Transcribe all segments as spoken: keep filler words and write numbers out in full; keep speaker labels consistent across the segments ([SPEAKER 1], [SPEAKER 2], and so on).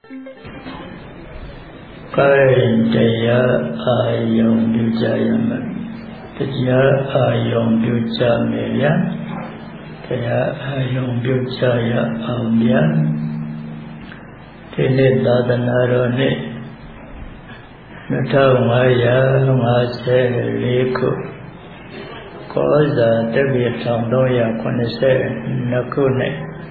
[SPEAKER 1] Kaya ayam bujaya Kaya ayam bujaya Kaya ayam bujaya ambian Tini dadanarone Natawaya ngase liku Koza tebi tangdoya konese nakune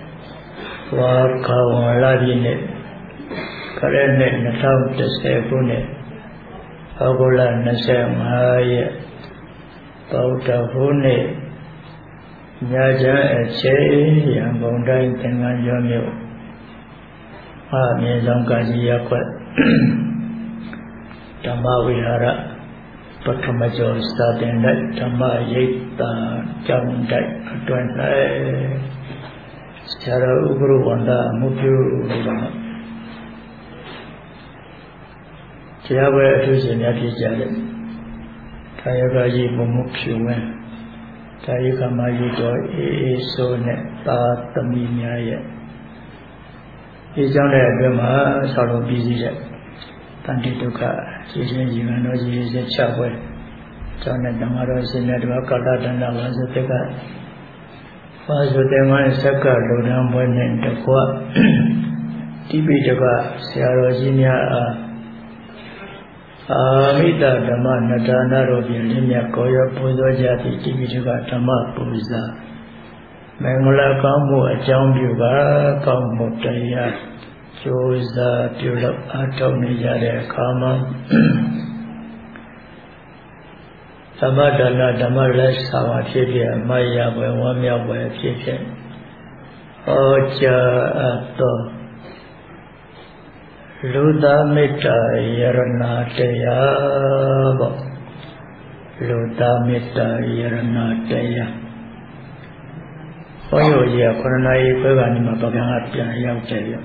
[SPEAKER 1] Wakawan labine Karene nataw tesekune Agula nase ngaya Bauta hune Nyaja eche yang bondai dengan yomyo Ame zangkaji yakwat Dhamma vihara Patamajo starting that Dhamma yita jam that Tuan lai Secara uguru wanda mubyu Dhamma Siapa itu senyati jale Kaya gaji mumukyu men Kaya kamayu do Eso ne Ta tami nyaya Ijang daya dhamma Salo busy jat Tanti duka Jisen jingano jisen chakwe Jana dhamaro sinna dwa Kata dana vasu teka Vasu teka Saka lodang bonen Dekwa Tibi duka Siaro jinya Amita dhamma Nadana robi Linya koya Puzo jati Tibi duka dhamma Puza Mengula kamu Ajang juga Kamu daya Joza Dulap Atau Nijare Kama Dhamma Dana Dhamma Lesawa Tidia Maya Bwe Wamya Bwe Tidia Oja Ato Luda Mita Yarana Daya Luda Mita Yarana Daya Oyo Ya Korana Ipe Gani Mapaganga Pya Yau Daya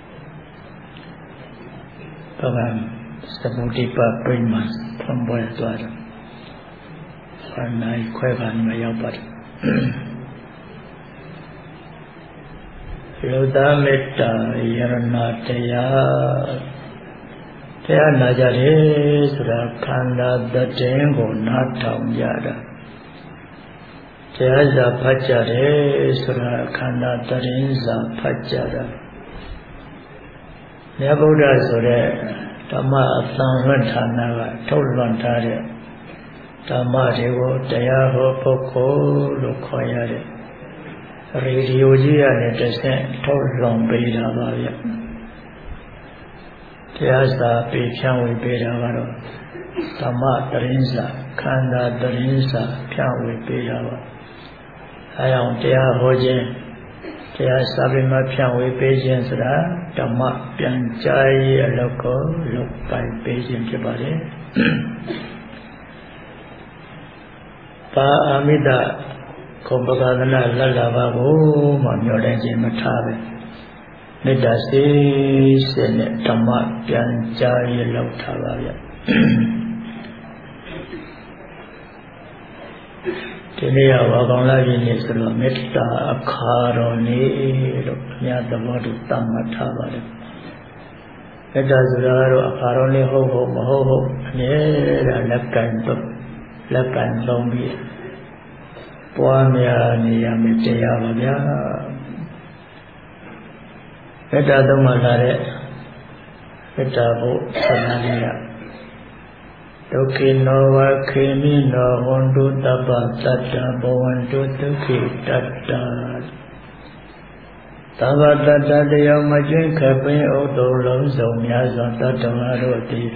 [SPEAKER 1] Kawan Sabutipa Primas Pembuat Tuara Karena Ikwegan Mayabat Luda Metta Yarana Taya Taya Najare Surakanda Datengo Natam Yada Taya Zapachare Surakanda Tarinza Pachara Nyabuddha Sure Dhamma Athangantanaga Tolvantare Dhamma Devo Dayaho Poko Lokoyare Radio Jia Netesen Tolvang Beda Bavya Tyasa Pichanwi Beda Varo Dhamma Tarinsa Kanda Tarinsa Pyanwi Beda Varo Ayam Tyaho Jen Tya Sabima Pyanwi Beijing Sra Dhamma Pyanchai Aloko Lokai Beijing Kibare Pa Amida Kumbhagadana Lalava Go Mamyolenji Matabe Midasi Sene Dhamma Pyanchai Lokavaya Tiniya Vagangla Yini Sura Metta Akharoni Nyadavadu Tamatavada Metta Sura Akharoni Ho Ho Maho Ho Nera Lakan Tuk Lakan Lombi Puamya Niya Mettaya Vagya Metta Dhammagare Metta Bho Sananiya Dokino wa kimi no hondu taba tatta bhavantu dukhi tatta Taba tatta deyaw majin khapin auto long song mya sa tatta ngaro ti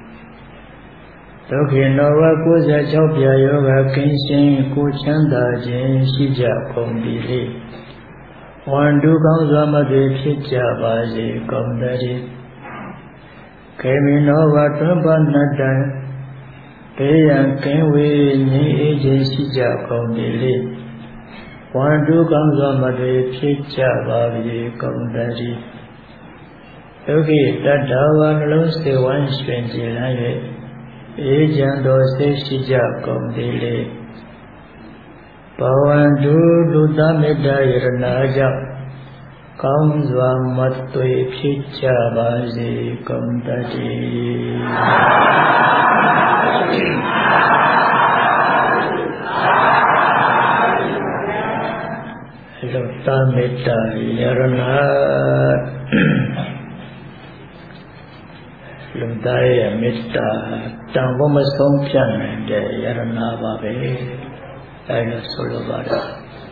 [SPEAKER 1] Dokino wa ninety-six pya yoga kinshin ko chanda jin shi ja kaung bi le Wandu kaung swa ma de phit ja ba se kaung tari Kimi no wa tamba nattan Peyan Kenwe Ni Agency Jakon Dele One do comes on my day, picture Babi Kondari. Okay, that Dawan lost the one strange language. Agent or safety Jakon Dele Pawan do do Dameda Iranaja ကောင်းစွာမသွေဖြစ်ကြပါစေကုန်တည်းလောတမေတ္တာယရဏလူသားရဲ့မေတ္တာတန်ဖို့မဆုံးဖြတ်နိုင်တဲ့ယရဏပါပဲအဲလိုဆိုလိုပါတယ်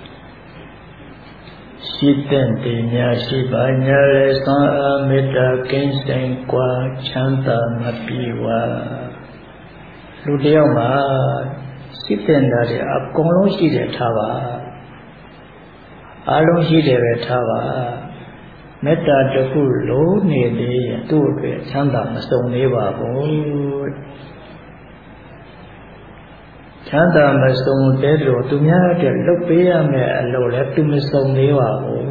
[SPEAKER 1] ရှိတဲ့တင်ညာရှိပါညာလေသွန်အားမေတ္တာကင်းစင်กว่าချမ်းသာမပြေဝလူတယောက်မှာရှိတဲ့ဓာတ်တွေအကုန်လုံးရှိတယ်ထားပါအားလုံးရှိတယ်ပဲထားပါမေတ္တာတစ်ခုလုံးနေသေးရင်သူ့အတွက်ချမ်းသာမစုံသေးပါဘူးချမ်းသာမစုံတဲ့လို့သူများအတွက်လုပ်ပေးရမယ်အလုပ်လည်းသူမစုံသေးပါဘူး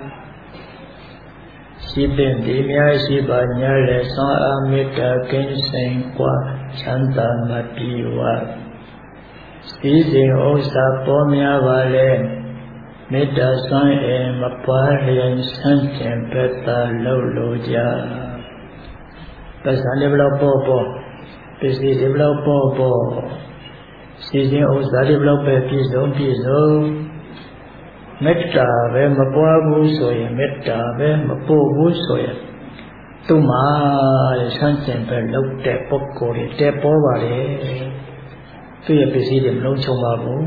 [SPEAKER 1] ရှိတဲ့ဒီများရှိပါညာလေသွန်အားမေတ္တာကင်းစင်กว่าချမ်းသာမပြေဝစီစဉ်ဥစ္စာပေါ်များပါလေမေတ္တာစွမ်းအင်မပွားလျင်ဆန့်ကျင်ဘက်သာလှုပ်လို့ကြပစ္စည်းတွေဘလောက်ပေါ်ပေါ်ပစ္စည်းတွေဘလောက်ပေါ်ပေါ်စီစဉ်ဥစ္စာတွေဘလောက်ပဲပြည့်စုံပြည့်စုံမေတ္တာပဲမပွားဘူးဆိုရင်မေတ္တာပဲမပို့ဘူးဆိုရင်သူ့မှာဆန့်ကျင်ဘက်လှုပ်တဲ့ပုဂ္ဂိုလ်တွေတက်ပေါ်ပါလေသူ့ရဲ့ပစ္စည်းတွေမလုံးချုံပါဘူး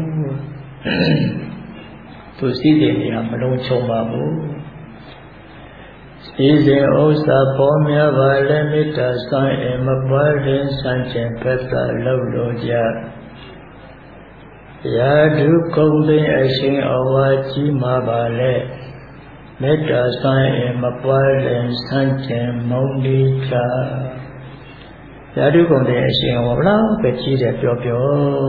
[SPEAKER 1] သူစီးတဲ့နေရာမလုံးချုံပါဘူးစီစဉ်ဥစ္စာပေါ်များပါလေမေတ္တာစွမ်းအင်မပွားလင်းဆန့်ကျင်ဘက်သာလှုပ်လို့ကြရာဓုကုံသိအရှင်အဝါကြီးမှာပါလေမေတ္တာစွမ်းအင်မပွားလင်းဆန့်ကျင်မုန်းတိကြရာဓုကုံသိအရှင်အဝါဘလောက်ပဲကြီးတယ်ပြောပြော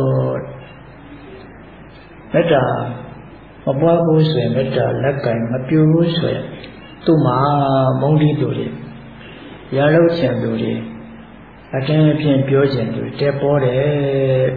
[SPEAKER 1] မေတ္တာမပွားဘူးဆိုရင်မေတ္တာလက်ကင်မပြူဘူးဆိုရင်သူ့မှာမုန်းတိသူတွေရာလုံးချင်သူတွေအတင်းအဖြစ်ပြောချင်သူတက်ပေါ်တယ်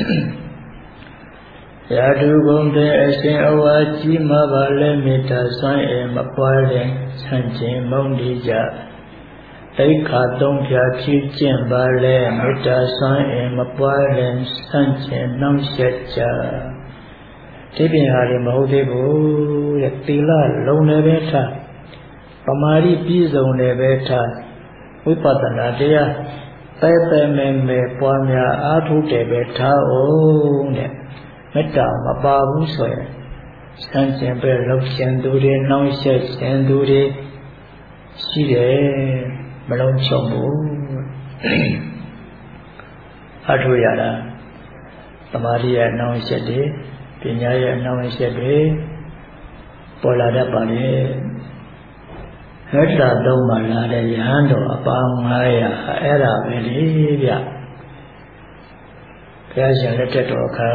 [SPEAKER 1] ရာဓုဂုံတဲ့အရှင်အဝါကြီးမှာပါလဲမေတ္တာစွမ်းအင်မပွားတဲ့ဆန့်ကျင်မုန်းတိကြသိက္ခာသုံးဖြာဖြည့်ကျင့်ပါလဲမေတ္တာစွမ်းအင်မပွားတဲ့ဆန့်ကျင်နှောင့်ယှက်ကြဒီပင်ဟာလည်းမဟုတ်သေးဘူးတဲ့သီလလုံးလည်းပဲထားပမာတိပြည့်စုံလည်းပဲထားဝိပဿနာတရားပဲပဲမဲမဲပွားများအားထုတ်တယ်ပဲထားအောင်တဲ့မေတ္တာမပါဘူးဆိုရင်ဆန့်ကျင်ပဲလှုပ်ရှင်သူတွေနှောင့်ယှက်ရှင်သူတွေရှိတယ်မလုံးချုံဘူးအထုရတာသမာဓိရဲ့နှောင့်ယှက်တွေပညာရဲ့နှောင့်ယှက်တွေပေါ်လာတတ်ပါလေမေတ္တာသုံးပါလာတဲ့ယဟန်တော်အပေါင်းငါးရာအဲ့ဒါပဲလေဗျဘုရားရှင်လက်ထက်တော်ခါ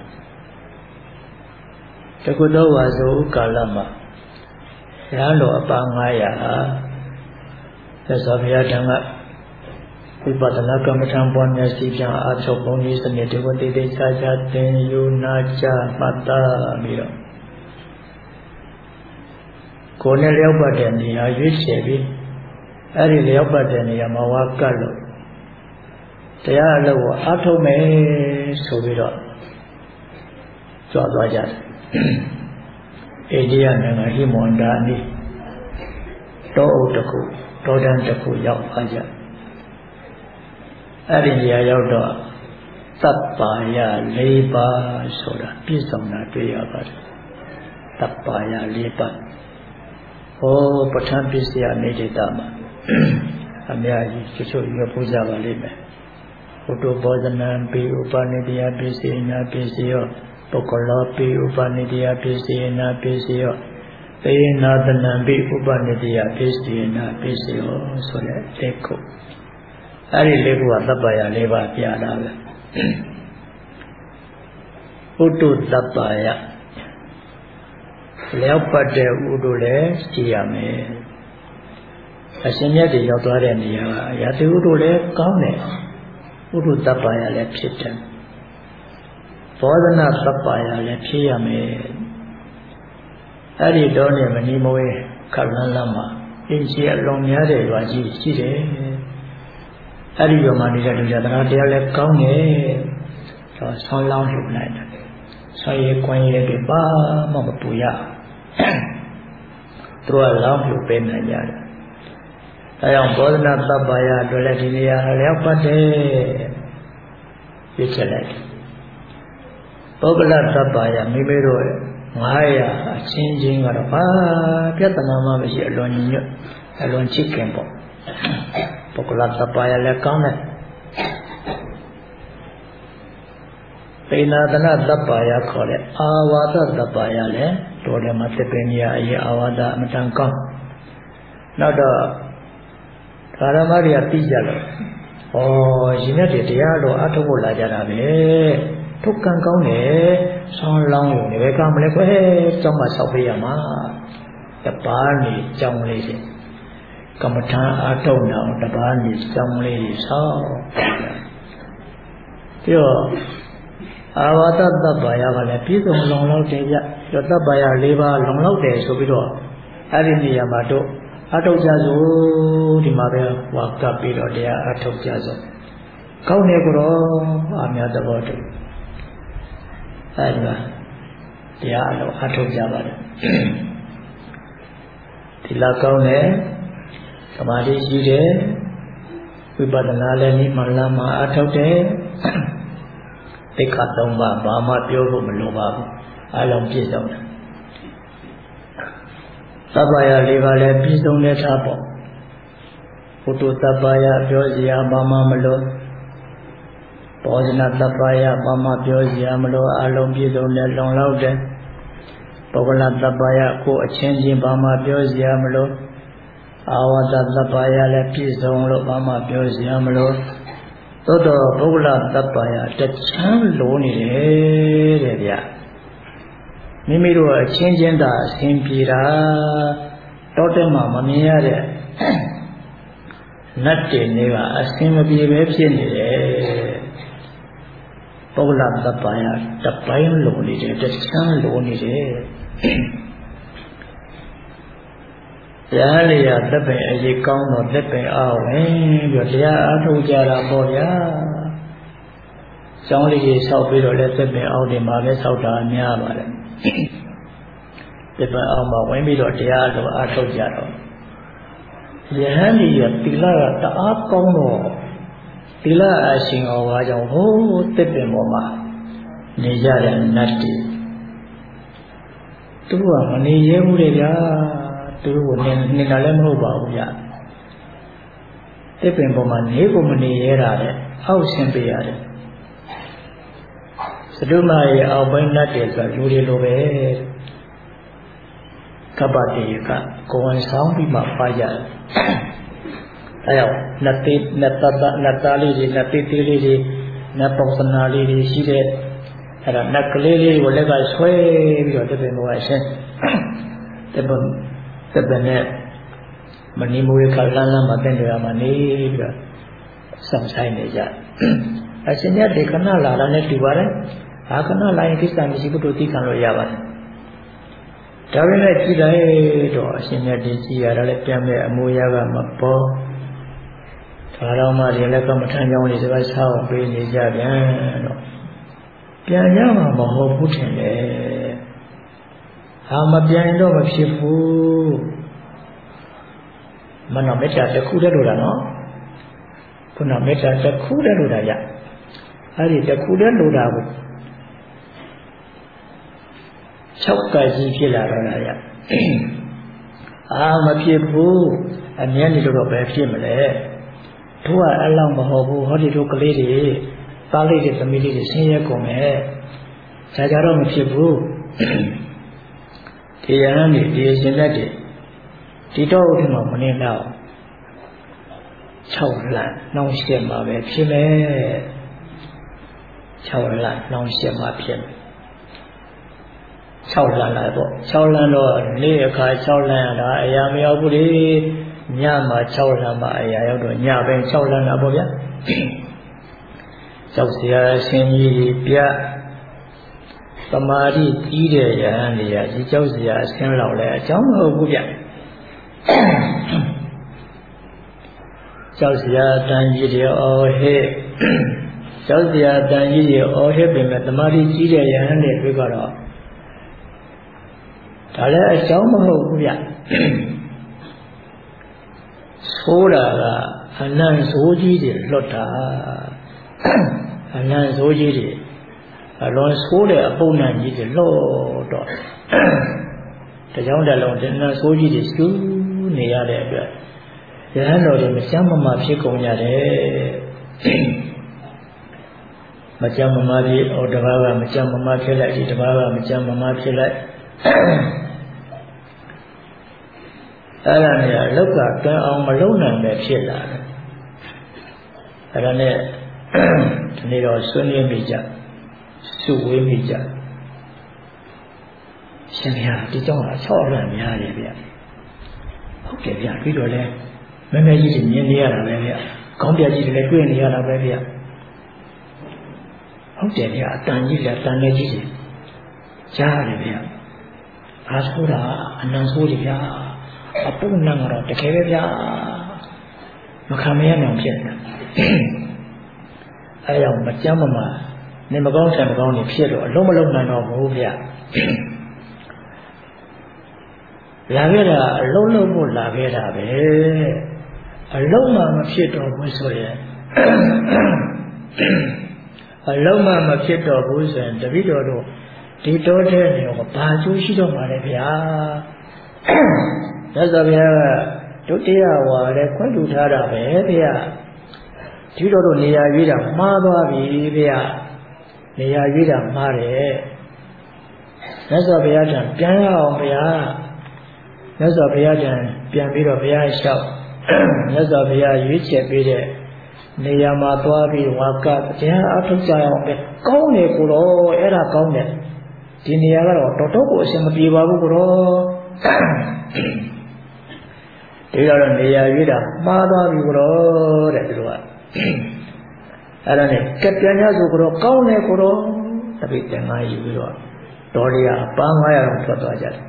[SPEAKER 1] ကတကုသောဝါဆိုကာလမှာယဟန်တော်အပေါင်းငါးရာဟာသက်စွာဘုရားထံကဝိပဿနာကမ္မထံပွားများစီပြန်အားထုတ်ပုံကြီးစနစ်တဝတိတိချာချာသင်ယူနာချမှတ်သားပြီးတော့ကိုယ်နဲ့လျောက်ပတ်တဲ့နေရာရွေးချယ်ပြီးအဲ့ဒီလျောက်ပတ်တဲ့နေရာမှာဝါကတ်လို့တရားအလုပ်ကိုအားထုတ်မယ်ဆိုပြီးတော့ကြွားသွားကြတယ်အိန္ဒိယနိုင်ငံဟိမဝန္တာအနီးတောအုပ်တစ်ခုတောတန်းတစ်ခုရောက်သွားကြအဲ့ဒီနေရာရောက်တော့သဗ္ဗာယ၄ပါးဆိုတာပြည့်စုံတာတွေ့ရပါတယ်သဗ္ဗာယ၄ပါးဟောပဋ္ဌာန်းပစ္စယနေဒေတာမှာအများကြီးချို့ချို့ရပူကြပါလိမ့်မယ်ဘုဒ္ဓဘောဇနံပိဥပနိတယပစ္စယနာပစ္စယောပုဂ္ဂလောပိဥပနိတယပစ္စယနာပစ္စယောသေနာတနံပိဥပနိတယပစ္စယနာပစ္စယောဆိုတဲ့လက်ခုအဲ့ဒီလေးခုကသဗ္ဗယလေးပါးပြတာပဲဥတုသဗ္ဗယလျောက်ပတ်တဲ့ဥတုလည်းရှိရမယ်အရှင်မြတ်တွေရောက်သွားတဲ့နေရာကရာသီဥတုလည်းကောင်းတယ်ဥတုသဗ္ဗယလည်းဖြစ်တယ်ဘောဓနာသဗ္ဗယလည်းဖြစ်ရမယ်အဲ့ဒီတော့နေမနီမဝဲခက်လန်းလန်းမှာအင်းကြီးအလုံးများတဲ့ရွာကြီးရှိတယ်အဲ့ဒီရွာမှာနေတဲ့လူကြတရားတရားလည်းကောင်းတယ်တော့ဆောင်းလောင်းလှုပ်လိုက်တယ်ဆောင်းရဲကွမ်းရဲတွေပါမှမပူရသူကလောင်းလှုပ်ပေးနိုင်ကြတယ်ဒါကြောင့်ဘောဓနာသဗ္ဗယအတွက်လည်းဒီနေရာလျောက်ပတ်တယ်ပြည့်ချက်လိုက်ပုဂ္ဂလသဗ္ဗယမိမိတို့ငါးရာအချင်းချင်းကတော့ဘာပြဿနာမှမရှိအလွန်ညွတ်အလွန်ချစ်ခင်ပေါ့ပုဂ္ဂလသဗ္ဗယလည်းကောင်းတယ်ပိဏသနသဗ္ဗယခေါ်တဲ့အာဝါဒသဗ္ဗယလည်းတော်တယ်မှာသစ်ပင်ကြီးအရေးအာဝါဒအမတန်ကောင်းနောက်တော့ကာရမတွေကသိကြလို့ဩရှင်မြတ်တွေတရားတော်အထုတ်ဖို့လာကြတာပဲထုတ်ကံကောင်းတယ်ဆောင်းလောင်းရုံနဲ့ပဲကောင်းမလဲကွယ်ကျောင်းမှာဆောက်ပေးရမှာတပါးနေကျောင်းလေးစီကမ္မထာအထုတ်တော့တပါးနေကျောင်းလေးကြီးဆောက်ပြီးတော့အာဝါဒသဗ္ဗယကလည်းပြည့်စုံလုံလောက်တယ်ကြပြီးတော့သဗ္ဗယ၄ပါးလုံလောက်တယ်ဆိုပြီးတော့အဲ့ဒီနေရာမှာတို့အထုတ်ကြစို့ဒီမှာပဲဝါကပ်ပြီးတော့တရားအထုတ်ကြစို့ကောင်းတယ်ကိုတော့အများသဘောတူအဲဒီမှာတရားအလုံးအထုတ်ကြပါတယ်ဒီလောက်ကောင်းတယ်သမာဓိရှိတယ်ဝိပဿနာလည်းနိမလမ်းမှာအထုတ်တယ်သိက္ခာ၃ပါးဘာမှပြောဖို့မလိုပါဘူးအလုံးပြည့်စုံတယ်သဗ္ဗယ၄ပါးလည်းပြည့်စုံတဲ့ထားပေါ့ဘုဒ္ဓသဗ္ဗယပြောစရာဘာမှမလိုဘောဇနာသဗ္ဗယဘာမှပြောစရာမလိုအလုံးပြည့်စုံတဲ့လုံလောက်တဲ့ပုဂ္ဂလသဗ္ဗယကိုအချင်းချင်းဘာမှပြောစရာမလိုအာဝါဒသဗ္ဗယလည်းပြည့်စုံလို့ဘာမှပြောစရာမလိုသို့တော့ပုဂ္ဂလသဗ္ဗယတချမ်းလိုနေတယ်တဲ့ဗျမိမိတို့အချင်းချင်းသာအစဉ်ပြေတာတောတက်မှမမြင်ရတဲ့နတ်တင်တွေကအစဉ်မပြေပဲဖြစ်နေတယ်ပုဂ္ဂလသဗ္ဗယတပိုင်းလိုနေတယ်တချမ်းလိုနေတယ်တရားလျာသက်ပင်အရေးကောင်းတော့သက်ပင်အားဝင်ပြီးတရားအားထုတ်ကြတာပေါ့ဗျာကျောင်းလေးကြီးဆောက်ပြီးတော့လည်းသက်ပင်အောက်တင်မှာပဲဆောက်တာများပါတယ်သက်ပင်အောက်မှာဝင်ပြီးတော့တရားလိုအားထုတ်ကြတော့ယဟန်ကြီးကသီလကတအားကောင်းတော့သီလအရှင်တော်ဘာကြောင့်ဟိုးသက်ပင်ပေါ်မှာနေကြတဲ့နတ်တွေသူကမနေရဲဘူးလေဗျာသူတို့ကနေနေတာလည်းမဟုတ်ပါဘူးဗျတစ်ပင်ပေါ်မှာနေကိုမနေရတာတဲ့အောက်ဆင်းပေးရတယ်သဒုမရဲ့အောက်ပိုင်းနတ်တွေဆိုလူတွေလိုပဲကပ္ပတိကကိုယ်ဝန်ဆောင်ပြီးမှပါရတယ်အဲရောက်နတ်တိနတ်တတနတ်သားလေးတွေနတ်တိသေးလေးတွေနတ်ပုံစံလေးတွေရှိတဲ့အဲဒါနတ်ကလေးလေးကိုလက်ကဆွဲပြီးတော့တစ်ပင်ပေါ်ကဆင်းတစ်ပင်သက်သက်နဲ့မဏိမူရခလန်းလန်းမှာတင့်တယ်မှာနေပြီးတော့ဆောင်ဆိုင်နေကြအရှင်မြတ်ဒီခဏလာတာနဲ့တူပါတယ်အာခဏလာရင်ကိစ္စမရှိဘူးတို့သိခံလို့ရပါတယ်ဒါပေမဲ့ကြည်လိုက်တော့အရှင်မြတ်ဒီကြည်ရတာလည်းပြန်မဲ့အမူအရာကမပေါ်ဒါတော့မှဒီလက်ကမထမ်းကြောင်းလေးစကားဆောက်ပေးနေကြပြန်တော့ပြန်ရမှာမဟုတ်ဘူးထင်တယ်အာမပြန်တော့မဖြစ်ဘူးမနောမေတ္တာတစ်ခုတည်းလို့လားနော်ခုနမေတ္တာတစ်ခုတည်းလို့တာရအဲ့ဒီတစ်ခုတည်းလို့တာကို၆ကကြီးဖြစ်လာတော့လားရအာမဖြစ်ဘူးအမြဲတည်းတော့ပဲဖြစ်မလဲတို့ကအလောက်မဟုတ်ဘူးဟောဒီတို့ကလေးတွေသားလေးတွေသမီးလေးတွေဆင်းရဲကုန်မယ်ဒါကြတော့မဖြစ်ဘူးဒီရဟန်းတွေဒီရှင်လက်တွေဒီတော့ဥထမမနေတော့၆လနှောင်းရှက်မှာပဲဖြစ်မယ်၆လနှောင်းရှက်မှာဖြစ်မယ်၆လလာပေါ့၆လတော့နေ့အခါ၆လရတာအရာမရောက်ဘူးလေညမှာ၆လမှာအရာရောက်တော့ညပဲ၆လလာပေါ့ဗျာကြောက်စရာဆင်းကြီးပြသမာဓိကြီးတဲ့ယဟန်တွေကဒီကြောက်စရာအဆင်းလောက်လဲအကြောင်းမဟုတ်ဘူးဗျကြောက်စရာတန်ကြီးတွေအော်ဟဲ့ကြောက်စရာတန်ကြီးတွေအော်ဟဲ့ပြင်မဲ့တမာတိကြီးတဲ့ယဟန်တွေတွေ့ကြတော့ဒါလည်းအကြောင်းမဟုတ်ဘူးဗျဆိုးတာကအနံ့ဆိုးကြီးတွေလွတ်တာအနံ့ဆိုးကြီးတွေအလွန်ဆိုးတဲ့အပုံနှံကြီးတွေလွတ်တော့တကြောင်တလုံးတဏှာဆိုးကြီးတွေစူးနေရတဲ့အတွက်ယဟန်တော်တွေမကြမ်းမမာဖြစ်ကုန်ကြတယ်မကြမ်းမမာဖြစ်အော်တပါးကမကြမ်းမမာဖြစ်လိုက်ဒီတပါးကမကြမ်းမမာဖြစ်လိုက်အဲ့ဒါနဲ့အလောက်ကကံအောင်မလုံးနိုင်ပဲဖြစ်လာတယ်အဲ့ဒါနဲ့ဒီနေ့တော့ဆွေးနွေးမိကြစုဝေးမိကြရှင်ဗျာဒီကြောင့်အချော့ရများတယ်ဗျဟုတ်တယ်ဗျပြီးတော့လဲမမဲကြီးတွေမြင်နေရတာပဲဗျခေါင်းပြကြီးတွေလည်းတွေ့နေရတာပဲဗျဟုတ်တယ်ဗျအတန်ကြီးလည်းတန်နေကြီးတယ်ကြားရတယ်ဗျအားဆိုတာအနံဆိုးတယ်ဗျအပုတ်နံကတော့တကယ်ပဲဗျမခံမရနိုင်ဖြစ်နေတာအဲကြောင့်မကြမ်းမမာနေမကောင်းဆံမကောင်းနေဖြစ်တော့အလုံးမလုံးနိုင်တော့ဘူးဗျလာခဲ့တာအလုံးလုံးဖို့လာခဲ့တာပဲအလုံးမှမဖြစ်တော့ဘူးဆိုရင်အလုံးမှမဖြစ်တော့ဘူးဆိုရင်တပည့်တော်တို့ဒီတော်တဲ့နေတော့ဘာကျိုးရှိတော့မှာလဲဗျာမြတ်စွာဘုရားကဒုတိယဝါလည်းခွင့်ပြုထားတာပဲဗျာဒီတော်တို့နေရာရွေးတာမှားသွားပြီဗျာနေရာရွေးတာမှားတယ်မြတ်စွာဘုရားကပြန်ရအောင်ဗျာမြတ်စွာဘုရားကပြန်ပြီးတော့ဘုရားလျှောက်မြတ်စွာဘုရားရွေးချယ်ပေးတဲ့နေရာမှာသွားပြီးဝါကတရားအထုတ်ကြအောင်ပဲကောင်းတယ်ကိုတော့အဲ့ဒါကောင်းတယ်ဒီနေရာကတော့တော်တော်ကိုအဆင်မပြေပါဘူးကိုတော့ဒီတော့နေရာရွေးတာမှားသွားပြီကိုတော့တဲ့သူတို့ကအဲ့ဒါနဲ့ကပြန်ရဆိုကိုတော့ကောင်းတယ်ကိုတော့တပိတ်တန်ငါယူပြီးတော့တော်ရအပန်းငါးရာတော့ထွက်သွားကြတယ်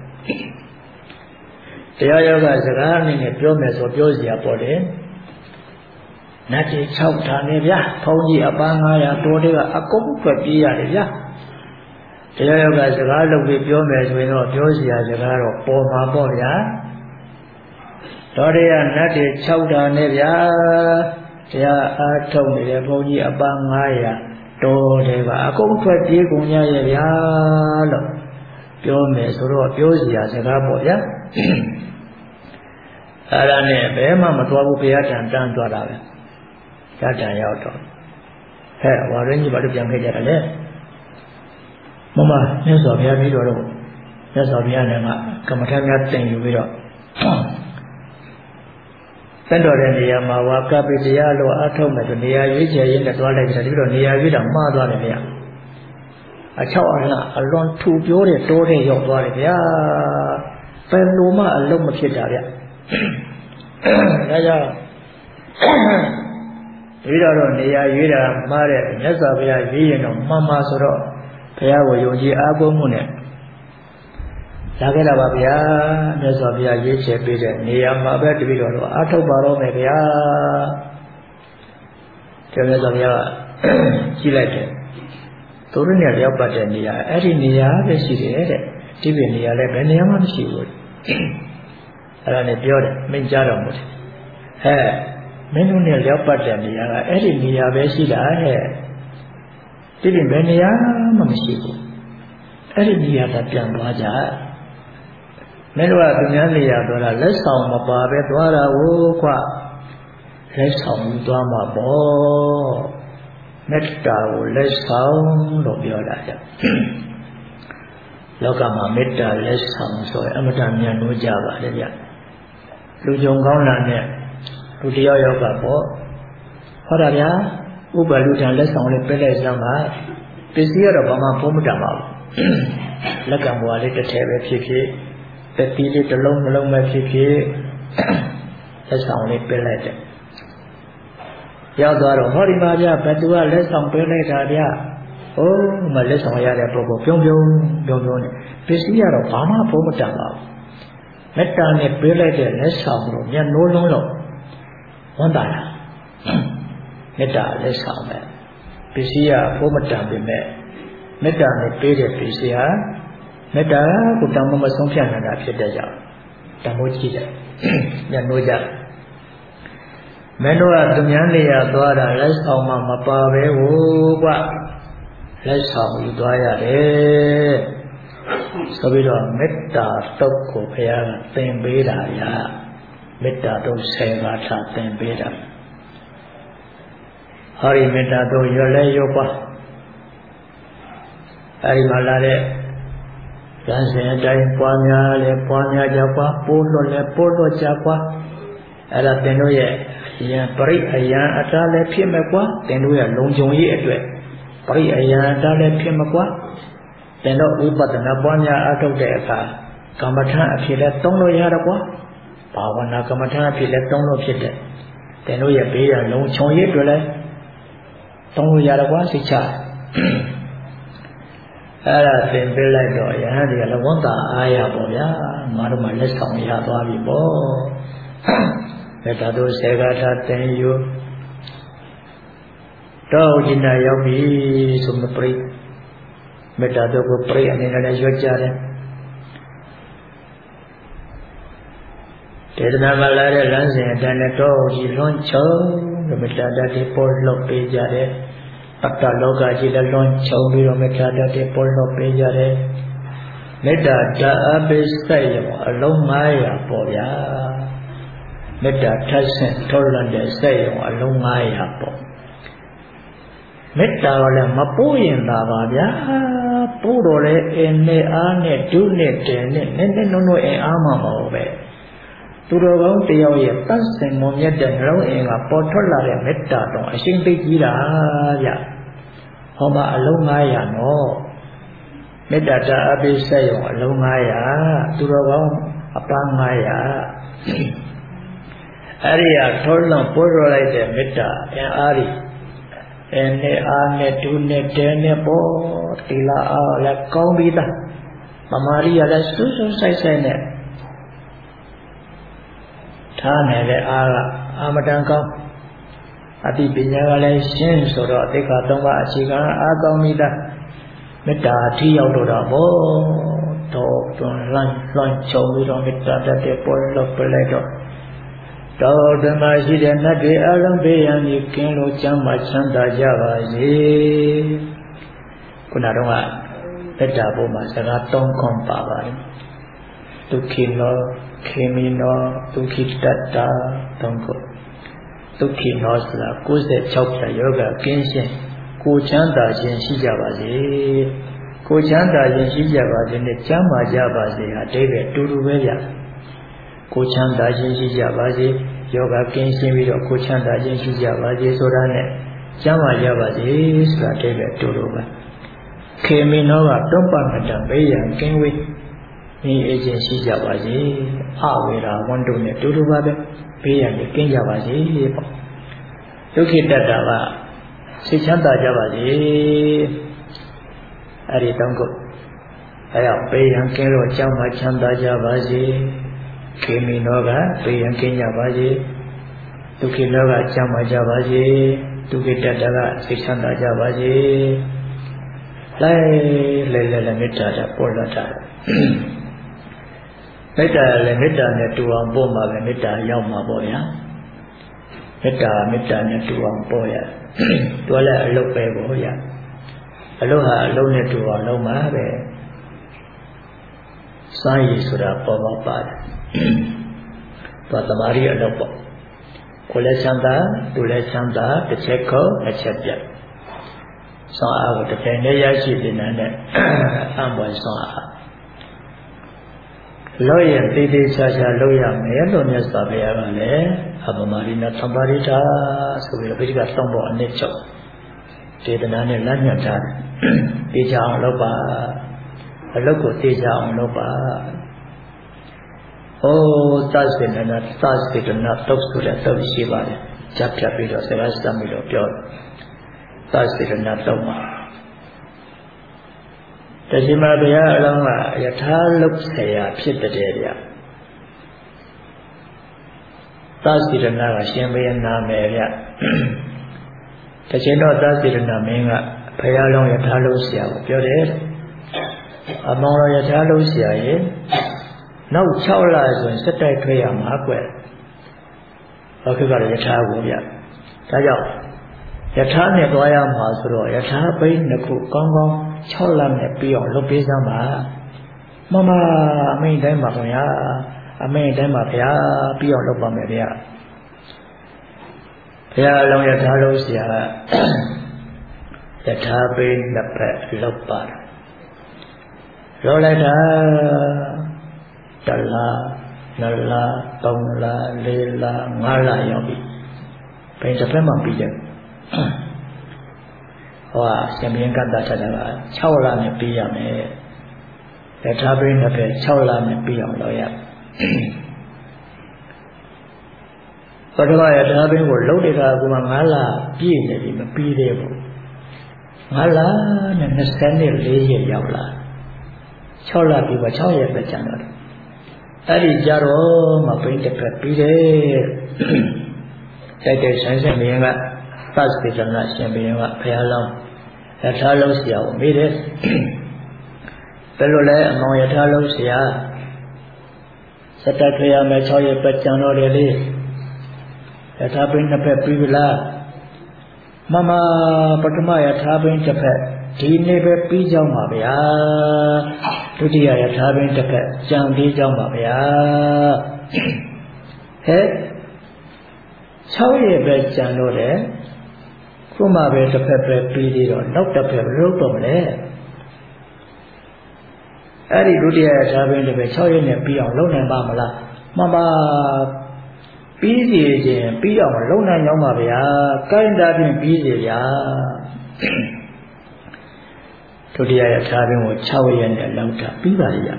[SPEAKER 1] တရားယောဂစကားအနေနဲ့ပြောမယ်ဆိုပြောစရာပေါ်တယ်နတ်ကြီး၆ဌာနေဗျာဘုန်းကြီးအပန်းငါးရာတော်တွေကအကုန်ထွက်ပြေးရတယ်ဗျာတရားယောဂစကားလုပ်ပြီးပြောမယ်ဆိုရင်တော့ပြောစရာစကားတော့ပေါ်မှာပေါ့ဗျာတော်တွေကနတ်ကြီး၆ဌာနေဗျာတရားအားထုတ်နေတဲ့ဘုန်းကြီးအပန်းငါးရာတော်တွေကအကုန်ထွက်ပြေးကုန်ကြရဲ့ဗျာလို့ပြောမယ်ဆိုတော့ပြောစရာစကားပေါ့ဗျာအဲ့ဒါနဲ့ဘယ်မှမသွားဘူးဘုရားတန်တန်းသွားတာပဲရတန်ရောက်တော့ဟဲ့ဝါရင်းကြီးဘာလို့ပြန်ခဲ့ကြတာလဲမမမြတ်စွာဘုရားပြီးတော့တော့မြတ်စွာဘုရားနဲ့ကကမ္မထာများတင်ယူပြီးတော့တန်တော်တဲ့နေရာမှာဝါကပိတရားလို့အထုတ်မယ်ဆိုနေရာရွေးချယ်ရင်းနဲ့သွားလိုက်ကြတယ်ပြီးတော့နေရာရွေးတာမှားသွားတယ်ဗျာအချောက်အလှအလွန်ထူပြောတဲ့တိုးတဲ့ရောက်သွားတယ်ဗျာဘယ်လိုမှအလုံးမဖြစ်တာဗျာဒါကြောင့်ပြီးတော့နေရာရွေးတာမှားတဲ့မြတ်စွာဘုရားရွေးရင်တော့မှန်ပါဆိုတော့ဘုရားကိုယုံကြည်အားကိုးမှုနဲ့လာခဲ့တာပါဗျာမြတ်စွာဘုရားရွေးချယ်ပေးတဲ့နေရာမှာပဲတပည့်တော်တို့အားထုတ်ပါတော့မယ်ဗျာဒီမြတ်စွာဘုရားကြည့်လိုက်တယ်သူတို့နဲ့ရောက်ပတ်တဲ့နေရာအဲ့ဒီနေရာပဲရှိတယ်တဲ့ဒီပြင်နေရာလည်းဘယ်နေရာမှမရှိဘူးအဲ့ဒါနဲ့ပြောတယ်မင်းကြားတော်မူတယ်ဟဲ့မင်းတို့နဲ့ရောက်ပတ်တဲ့နေရာကအဲ့ဒီနေရာပဲရှိတာဟဲ့ဒီပြင်ဘယ်နေရာမှမရှိဘူးအဲ့ဒီနေရာကပြန်သွားကြမင်းတို့ကသူများနေရာတော့လက်ဆောင်မပါပဲသွားတာကိုကွလက်ဆောင်ယူသွားမှာပေါ့မေတ္တာကိုလက်ဆောင်လို့ပြောတာကြလောကမှာမေတ္တာလက်ဆောင်ဆိုရင်အမတန်မြန်လို့ကြပါလေဗျလူကြုံကောင်းလာတဲ့လူတယောက်ယောက်ကပေါ့ဟောတာဗျာဥပလူထံလက်ဆောင်လေးပြလိုက်စမ်းပါပစ္စည်းကတော့ဘာမှဖုံးမတတ်ပါဘူးလက်ကံဘွားလေးတစ်ထည်ပဲဖြစ်ဖြစ်ပက်တီးလေးတစ်လုံးနှလုံးပဲဖြစ်ဖြစ်လက်ဆောင်လေးပြလိုက်တယ်ရောက်သွားတော့ဟောဒီမှာဗျဘယ်သူကလက်ဆောင်ပေးလိုက်တာဗျဟိုးမလက်ဆောင်ရတဲ့ပုဂ္ဂိုလ်ပြုံးပြုံးပြုံးပြုံးနဲ့ပစ္စည်းကတော့ဘာမှဖုံးမတတ်ပါဘူးမေတ္တာနဲ့ပေးလိုက်တဲ့လက်ဆောင်လို့မျက်နှိုးလုံးလို့ဝန်တာလားမေတ္တာလက်ဆောင်ပဲပစ္စည်းကဘုမတန်ပေမဲ့မေတ္တာနဲ့ပေးတဲ့ပစ္စည်းဟာမေတ္တာကိုတန်ဖိုးမဆုံးဖြတ်နိုင်တာဖြစ်တဲ့ကြောင့်တန်ဖိုးကြီးတယ်မျက်နှိုးကြမင်းတို့ကသူများနေရာသွားတာလက်ဆောင်မှမပါပဲဟိုကွလက်ဆောင်ယူသွားရတယ်ဆိုပြီးတော့မေတ္တာတုတ်ကိုဘုရားကသင်ပေးတာရမေတ္တာတုတ်ဆယ်ပါးထားသင်ပေးတာဟောဒီမေတ္တာတုတ်ရွလဲရွပါအဲဒီမှာလာတဲ့ဉာဏ်စဉ်အတိုင်းပွားများလဲပွားများကြပွားပိုးလွတ်လဲပိုးလွတ်ကြပွားအဲ့ဒါသင်တို့ရဲ့ယံပရိအယံအတားလည်းဖြစ်မဲ့ကွာသင်တို့ရဲ့လုံခြုံရေးအတွက်ပရိအယံအတားလည်းဖြစ်မဲ့ကွာသင်တို့ဥပဒနာပွားများအထုတ်တဲ့အခါကမ္မထအဖြစ်လည်းသုံးလို့ရတော့ကွာဘာဝနာကမ္မထအဖြစ်လည်းသုံးလို့ဖြစ်တယ်သင်တို့ရဲ့ဘေးရလုံခြုံရေးအတွက်လည်းသုံးလို့ရတော့ကွာစိတ်ချအဲ့ဒါသင်ပေးလိုက်တော့ယဟန်ဒီကလည်းဝန်တာအားရပေါ့ဗျာငါတို့မှလက်ဆောင်ရသွားပြီပေါ့မေတ္တာတို့ဆေကထာသင်ယူတော့ဒီနာရောက်ပြီဆိုမပရိမေတ္တာတို့ကိုပရိအနေနဲ့လည်းရွတ်ကြတယ်ဒေသနာမှာလာတဲ့လမ်းစဉ်အတိုင်းနဲ့တော့ဒီလွန်ချုံမေတ္တာတတ်ပြီးပေါ်လို့ပေးကြတယ်အတ္တလောကကြီးလည်းလွန်ချုံပြီးတော့မေတ္တာတတ်ပြီးပေါ်လို့ပေးကြတယ်မေတ္တာတအပိစိတ်ရောအလုံး၅ရာပေါ့ဗျာမေတ္တာထပ်ဆင့်ထောလွန်တဲ့စိတ်ရောအလုံး၅ရာပေါ့မေတ္တာကလည်းမပိုးရင်သာပါဗျာပိုးတော့လေအင်းနဲ့အားနဲ့ဒုနဲ့တဲနဲ့နည်းနည်းနုံနုံအင်အားမှမဟုတ်ပဲသူတော်ကောင်းတယောက်ရဲ့တတ်ဆင်မွန်မြတ်တဲ့နှလုံးအင်ကပေါ်ထွက်လာတဲ့မေတ္တာတော့အရှင်သိကြီးတာဗျဟောမှာအလုံး၅ရာနော်မေတ္တာတအပိစိတ်ရောအလုံး၅ရာသူတော်ကောင်းအပန်း၅ရာအဲ့ဒီဟာထောလွန်ပိုးရလိုက်တဲ့မေတ္တာအင်အားကြီးအင်းနဲ့အားနဲ့ဒုနဲ့တဲနဲ့ပေါ်တိလာအားလည်းကောင်းပြီးသားပမာရိယလည်းစူးစူးဆိုင်ဆိုင်နဲ့ထားနေတဲ့အားကအာမတန်ကောင်းအတိပညာကလည်းရှင်းဆိုတော့အသိက္ခာသုံးပါးအခြေခံအားကောင်းပြီးသားမေတ္တာအထီးရောက်တော့တာဘောတော့တွန်လန်းလွှမ်းချုံပြီးတော့မေတ္တာတတ်တဲ့ပေါ်လို့ပြလိုက်တော့တော်ဓမ္မရှိတဲ့နတ်တွေအလုံးဘေးရန်ကြီးကင်းလို့ချမ်းသာချမ်းသာကြပါစေခုနတော့ကမေတ္တာပေါ်မှာစကားသုံးခွန်ပါပါတယ်ဒုက္ခိနောခေမိနောဒုက္ခိတတ္တာသုံးခုဒုက္ခိနောဆိုတာ၉၆ဖြာယောဂကင်းရှင်းကိုချမ်းသာခြင်းရှိကြပါစေကိုချမ်းသာခြင်းရှိကြပါစေနဲ့ချမ်းသာကြပါစေဟာအဓိပ္ပာယ်တူတူပဲဗျကိုချမ်းသာခြင်းရှိကြပါစေယောဂကင်းရှင်းပြီးတော့ကိုချမ်းသာခြင်းရှိကြပါစေဆိုတာနဲ့ကျမ်းမာကြပါစေဆိုတာအဓိပ္ပာယ်တူတူပဲခေမိနောကတွပ္ပမတံဘေးရန်ကင်းဝေးဤအခြင်းရှိကြပါစေအဝေရာဝန်တုနဲ့တူတူပါပဲဘေးရန်ကင်းကြပါစေပေါ့ဒုက္ခိတတ္တာကစိတ်ချမ်းသာကြပါစေအဲ့ဒီတောင်းကုတ်အဲ့တော့ဘေးရန်ကင်းတော့ကြောင်းမှချမ်းသာကြပါစေခေမိနောကဘေးရန်ကင်းကြပါစေဒုက္ခိနောကချမ်းသာကြပါစေဒုက္ခိတတ္တကစိတ်ချမ်းသာကြပါစေလိုက်လဲလဲလဲမေတ္တာတာပေါ်လာတာမေတ္တာလည်းမေတ္တာနဲ့တူအောင်ပို့မှာပဲမေတ္တာရောက်မှာပေါ့ဗျာမေတ္တာမေတ္တာနဲ့တူအောင်ပို့ရတွဲလဲအလုပ်ပဲပေါ့ဗျာအလုပ်ဟာအလုပ်နဲ့တူအောင်လုပ်မှာပဲစာရည်ဆိုတာပေါ်မှာပါတယ်သွားတမာရီအလုပ်ပေါ့ကိုလည်းချမ်းသာသူလည်းချမ်းသာတစ်ချက်ခုံးတစ်ချက်ပြတ်ဆောင်းအားကိုတစ်ချိန်နဲ့ရရှိတဲ့နဲ့အံ့ပွန်ဆောင်းအားလို့ရင်တည်တည်ချာချာလုပ်ရမယ်လို့မြတ်စွာဘုရားကလည်းအပမရိနာသံပါရိတာဆိုပြီးတော့ပိဋကသုံးဖို့အနည်းချုပ်ဒေသနာနဲ့လမ်းညွှန်ထားတယ်။တေချာအောင်လုပ်ပါအလုပ်ကိုတေချာအောင်လုပ်ပါ။ဟိုသစ္စေနနာသစ္စေတနာတုတ်ဆိုတဲ့တုတ်ရှိပါတယ်။ကြားဖြတ်ပြီးတော့စကားစမ်းပြီးတော့ပြောသစ္စေတနာတုတ်မှာတရှိမဘုရားအလုံးကယထာလုတ်ဆရာဖြစ်တဲ့ဗျသစီရဏကရှင်ဘုရင်နာမယ်ဗျတချိန်တော့သစီရဏမင်းကဘုရားလုံးယထာလုံးဆရာကိုပြောတယ်အမောင်တော်ယထာလုံးဆရာရဲ့နောက်၆လဆိုရင်စက်တိုက်ထွက်ရမှာကွယ်ဘာဖြစ်ကြလဲယထာကိုဗျဒါကြောင့်ယထာနဲ့သွားရမှာဆိုတော့ယထာဘိန်းတစ်ခုကောင်းကောင်း၆လနဲ့ပြီးအောင်လုပ်ပေးစမ်းပါမမအမိန်တိုင်းပါခင်ဗျာအမိန်တိုင်းပါဗျာပြီးအောင်လုပ်ပါမယ်ဗျာဘုရားအလုံးယထာလုံးဆရာကယထာဘိန်းနှစ်ဖက်လုပ်ပါတယ်လောလိုက်တာတလားနှစ်လားသုံးလားလေးလားငါးလားရောက်ပြီဘိန်းတစ်ဖက်မှပြီးတယ်ဟောရှင်ဘုရင်ကတ္တထတာက၆လနဲ့ပြီးရမယ်ယထာဘိန်းတစ်ဖက်၆လနဲ့ပြီးအောင်လုပ်ရပထမယထာဘိန်းကိုလှုပ်တဲ့ကကမှ၅လပြည့်နေပြီမပြီးသေးဘူး၅လနဲ့၂၄ရက်ရောက်လာ၆လပြီးပါ၆ရက်ပဲကျန်တော့တယ်အဲ့ဒီကြတော့မှဘိန်းတစ်ဖက်ပြီးတယ်တိုက်တိုက်ဆိုင်ဆိုင်ဘုရင်ကသတ်စေတနာရှင်ဘုရင်ကဘုရားလောင်းယထာလုံးဆရာကိုမေးတယ်ဘယ်လိုလဲအမောင်ယထာလုံးဆရာစက်တက်ခရမယ်၆ရက်ပဲကျန်တော့တယ်လေယထာဘိန်းနှစ်ဖက်ပြီးပြီလားမမပထမယထာဘိန်းတစ်ဖက်ဒီနေ့ပဲပြီးကြောင်းပါဗျာဒုတိယယထာဘိန်းတစ်ဖက်ကြံပြီးကြောင်းပါဗျာဟဲ့၆ရက်ပဲကြံတော့တယ်ခုမှပဲတစ်ဖက်ပဲပြီးသေးတော့နောက်တစ်ဖက်လုပ်တော့မလဲအဲ့ဒီဒုတိယယထာဘိန်းတစ်ဖက်၆ရက်နဲ့ပြီးအောင်လုပ်နိုင်ပါမလားမမပြီးစီခြင်းပြီးအောင်လုပ်နိုင်ကြောင်းပါဗျာကိုင်းတာဖြင့်ပြီးစီဗျာဒုတိယယထာဘိန်းကို၆ရက်နဲ့လောက်တာပြီးပါလေဗျ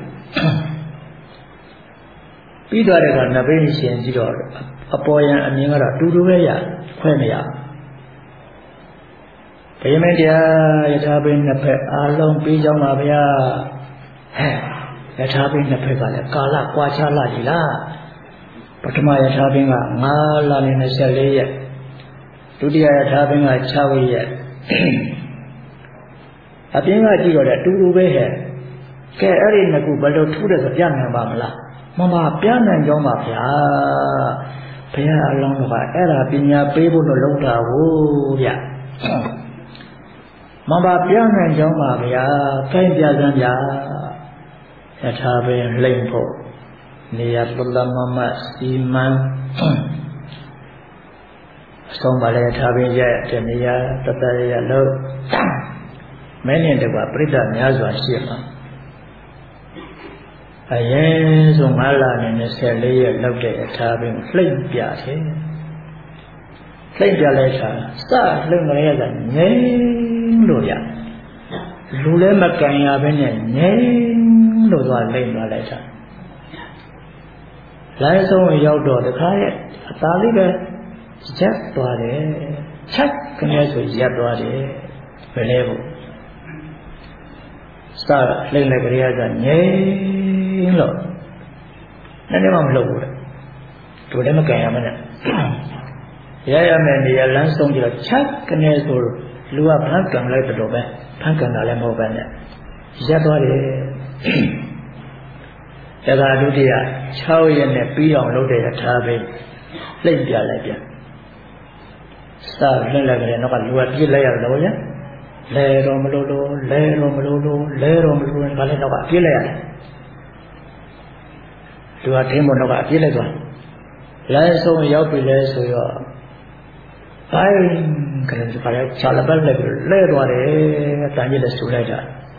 [SPEAKER 1] ပြီးသွားတဲ့အခါနဘိန်းရှင်ကြည့်တော့အပေါ်ယံအမြင်ကတော့တူတူပဲရခွဲမရဘုရားမင်းတရားယထာဘိန်းနှစ်ဖက်အားလုံးပြီးကြောင်းပါဗျာဟဲ့ယထာဘိန်းနှစ်ဖက်ကလည်းကာလကွာခြားလာပြီလားပထမယထာဘိန်းက၅လနဲ့၂၄ရက်ဒုတိယယထာဘိန်းက၆ရက်အပြင်ကကြည့်တော့လည်းတူတူပဲဟဲ့ကဲအဲ့ဒီနှစ်ခုဘယ်လိုထူးတယ်ဆိုပြနိုင်ပါမလားမမပြနိုင်ကြောင်းပါဗျာဘုရားအလောင်းတော်ကအဲ့ဒါပညာပေးဖို့လို့လုပ်တာဟုတ်ဗျမမပြနိုင်ကြောင်းပါဗျာခိုင်းပြစမ်းဗျာယထာဘိန်းလိမ့်ဖို့နေရာပလမမစီမံအဆုံးပါလေယထာဘိန်းရဲ့တနေရာတတရရလို့မင်းနဲ့တကွာပြိဿများစွာရှိမှာအရင်ဆုံး၅လနဲ့၂၄ရက်လောက်တဲ့ယထာဘိန်းလှိမ့်ပြတယ်လှိမ့်ပြလိုက်တာစလှိမ့်မရတဲ့ငိမ့်လို့ရလူလည်းမကန်ရဘဲနဲ့ငိမ့်လို့သွားလှိမ့်သွားလိုက်တာလမ်းဆုံးရောက်တော့တခါရဲ့အသားလေးပဲရက်သွားတယ်ချက်ကနေဆိုရက်သွားတယ်ဘယ်လဲဘူးစလှိမ့်လိုက်ကြရတာငိမ့်လို့နည်းနည်းမှမလုပ်ဘူးလေသူလည်းမကန်ရမနဲ့ရရမယ်နေရာလမ်းဆုံးကြတော့ချက်ကနေဆိုလူကဖန်ကန်လိုက်တော့ပဲဖန်ကန်တာလည်းမဟုတ်ပဲနဲ့ရက်သွားတယ်ဒါကဒုတိယ၆ရက်နဲ့ပြီးအောင်လုပ်တဲ့ယထာဘိန်းလှိမ့်ပြလိုက်ပြန်စလှိမ့်လိုက်ကြတယ်နောက်ကလူကပြစ်လိုက်ရတော့ဗျာလဲတော့မလို့လို့လဲတော့မလို့လို့လဲတော့မလို့လို့ဒါလည်းနောက်ကပြစ်လိုက်ရတယ်သူကထင်းမနောက်ကပြစ်လိုက်သွားလမ်းဆုံးရောက်ပြီလဲဆိုတော့ဘိုင်းကလေးကလည်းခြာလပတ်လိုက်ပြီးလဲသွားတယ်တန်ကြီးလည်းဆူလိုက်တာ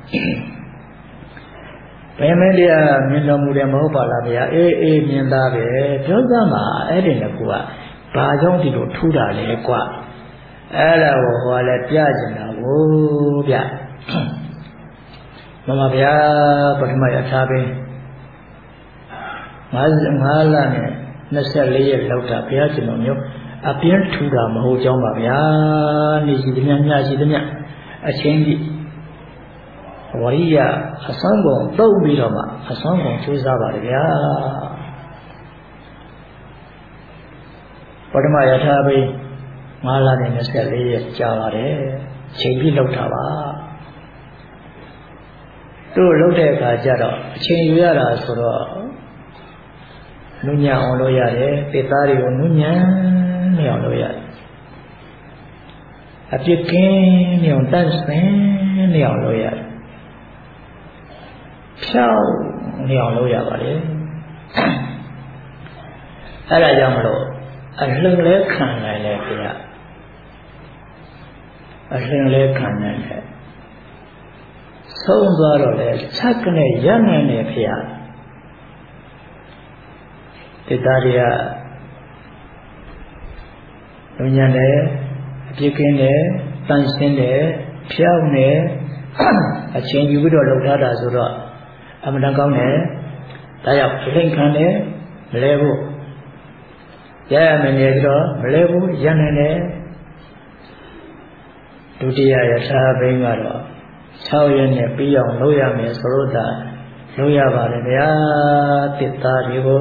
[SPEAKER 1] ဘယ်မင်းတရားမြင်တော်မူတယ်မဟုတ်ပါလားဗျာအေးအေးမြင်သားပဲပြောစမ်းပါအဲ့ဒီကကူကဘာကြောင့်ဒီလိုထူးတာလဲကွာအဲ့ဒါကိုဟောလဲပြကျင်တာကိုဗျမမဗျာပထမယထာဘိန်း၅လနဲ့၂၄ရက်လောက်တာဘုရားရှင်တော်မျိုးအပြင်းထူတာမဟုတ်ကြောင်းပါဗျာနေရှိသမျှညရှိသမျှအချင်းကြီးဝရိယအစမ်းကုန်သုံးပြီးတော့မှအစမ်းကုန်ကျိုးစားပါလေဗျာပထမယထာဘိငါးလနဲ့နှစ်ဆယ်လေးရက်ကြာပါတယ်ချိန်ပြီးလောက်တာပါတို့လောက်တဲ့အခါကျတော့အချိန်ယူရတာဆိုတော့နုညံ့အောင်လုပ်ရတယ်တေသားတွေကိုနုညံ့နေအောင်လုပ်ရတယ်အပြစ်ကင်းနေအောင်တန့်စင်နေအောင်လုပ်ရတယ်ဖြောင်းနေအောင်လုပ်ရပါတယ်အဲ့ဒါကြောင့်မလို့အလှလဲခံနိုင်တယ်ခင်ဗျအလှလဲခံနိုင်တယ်ဆုံးသွားတော့လေချက်ကနေရနိုင်တယ်ဖေ။တေသားတွေကလူညံတယ်အပြစ်ကင်းတယ်တန်ရှင်းတယ်ဖြောင်းတယ်အချင်းယူပြီးတော့လှုပ်ထားတာဆိုတော့အမှန်တန်ကောင်းတယ်။ဒါကြောင့်အလိမ့်ခံတယ်မလဲဘူး။ရရမယ်နေပြီးတော့မလဲဘူးရနိုင်တယ်။ဒုတိယယထာဘိန်းကတော့၆ရက်နဲ့ပြီးအောင်လုပ်ရမယ်ဆိုတော့ဒါလုပ်ရပါတယ်ဗျာတစ်သားတွေကို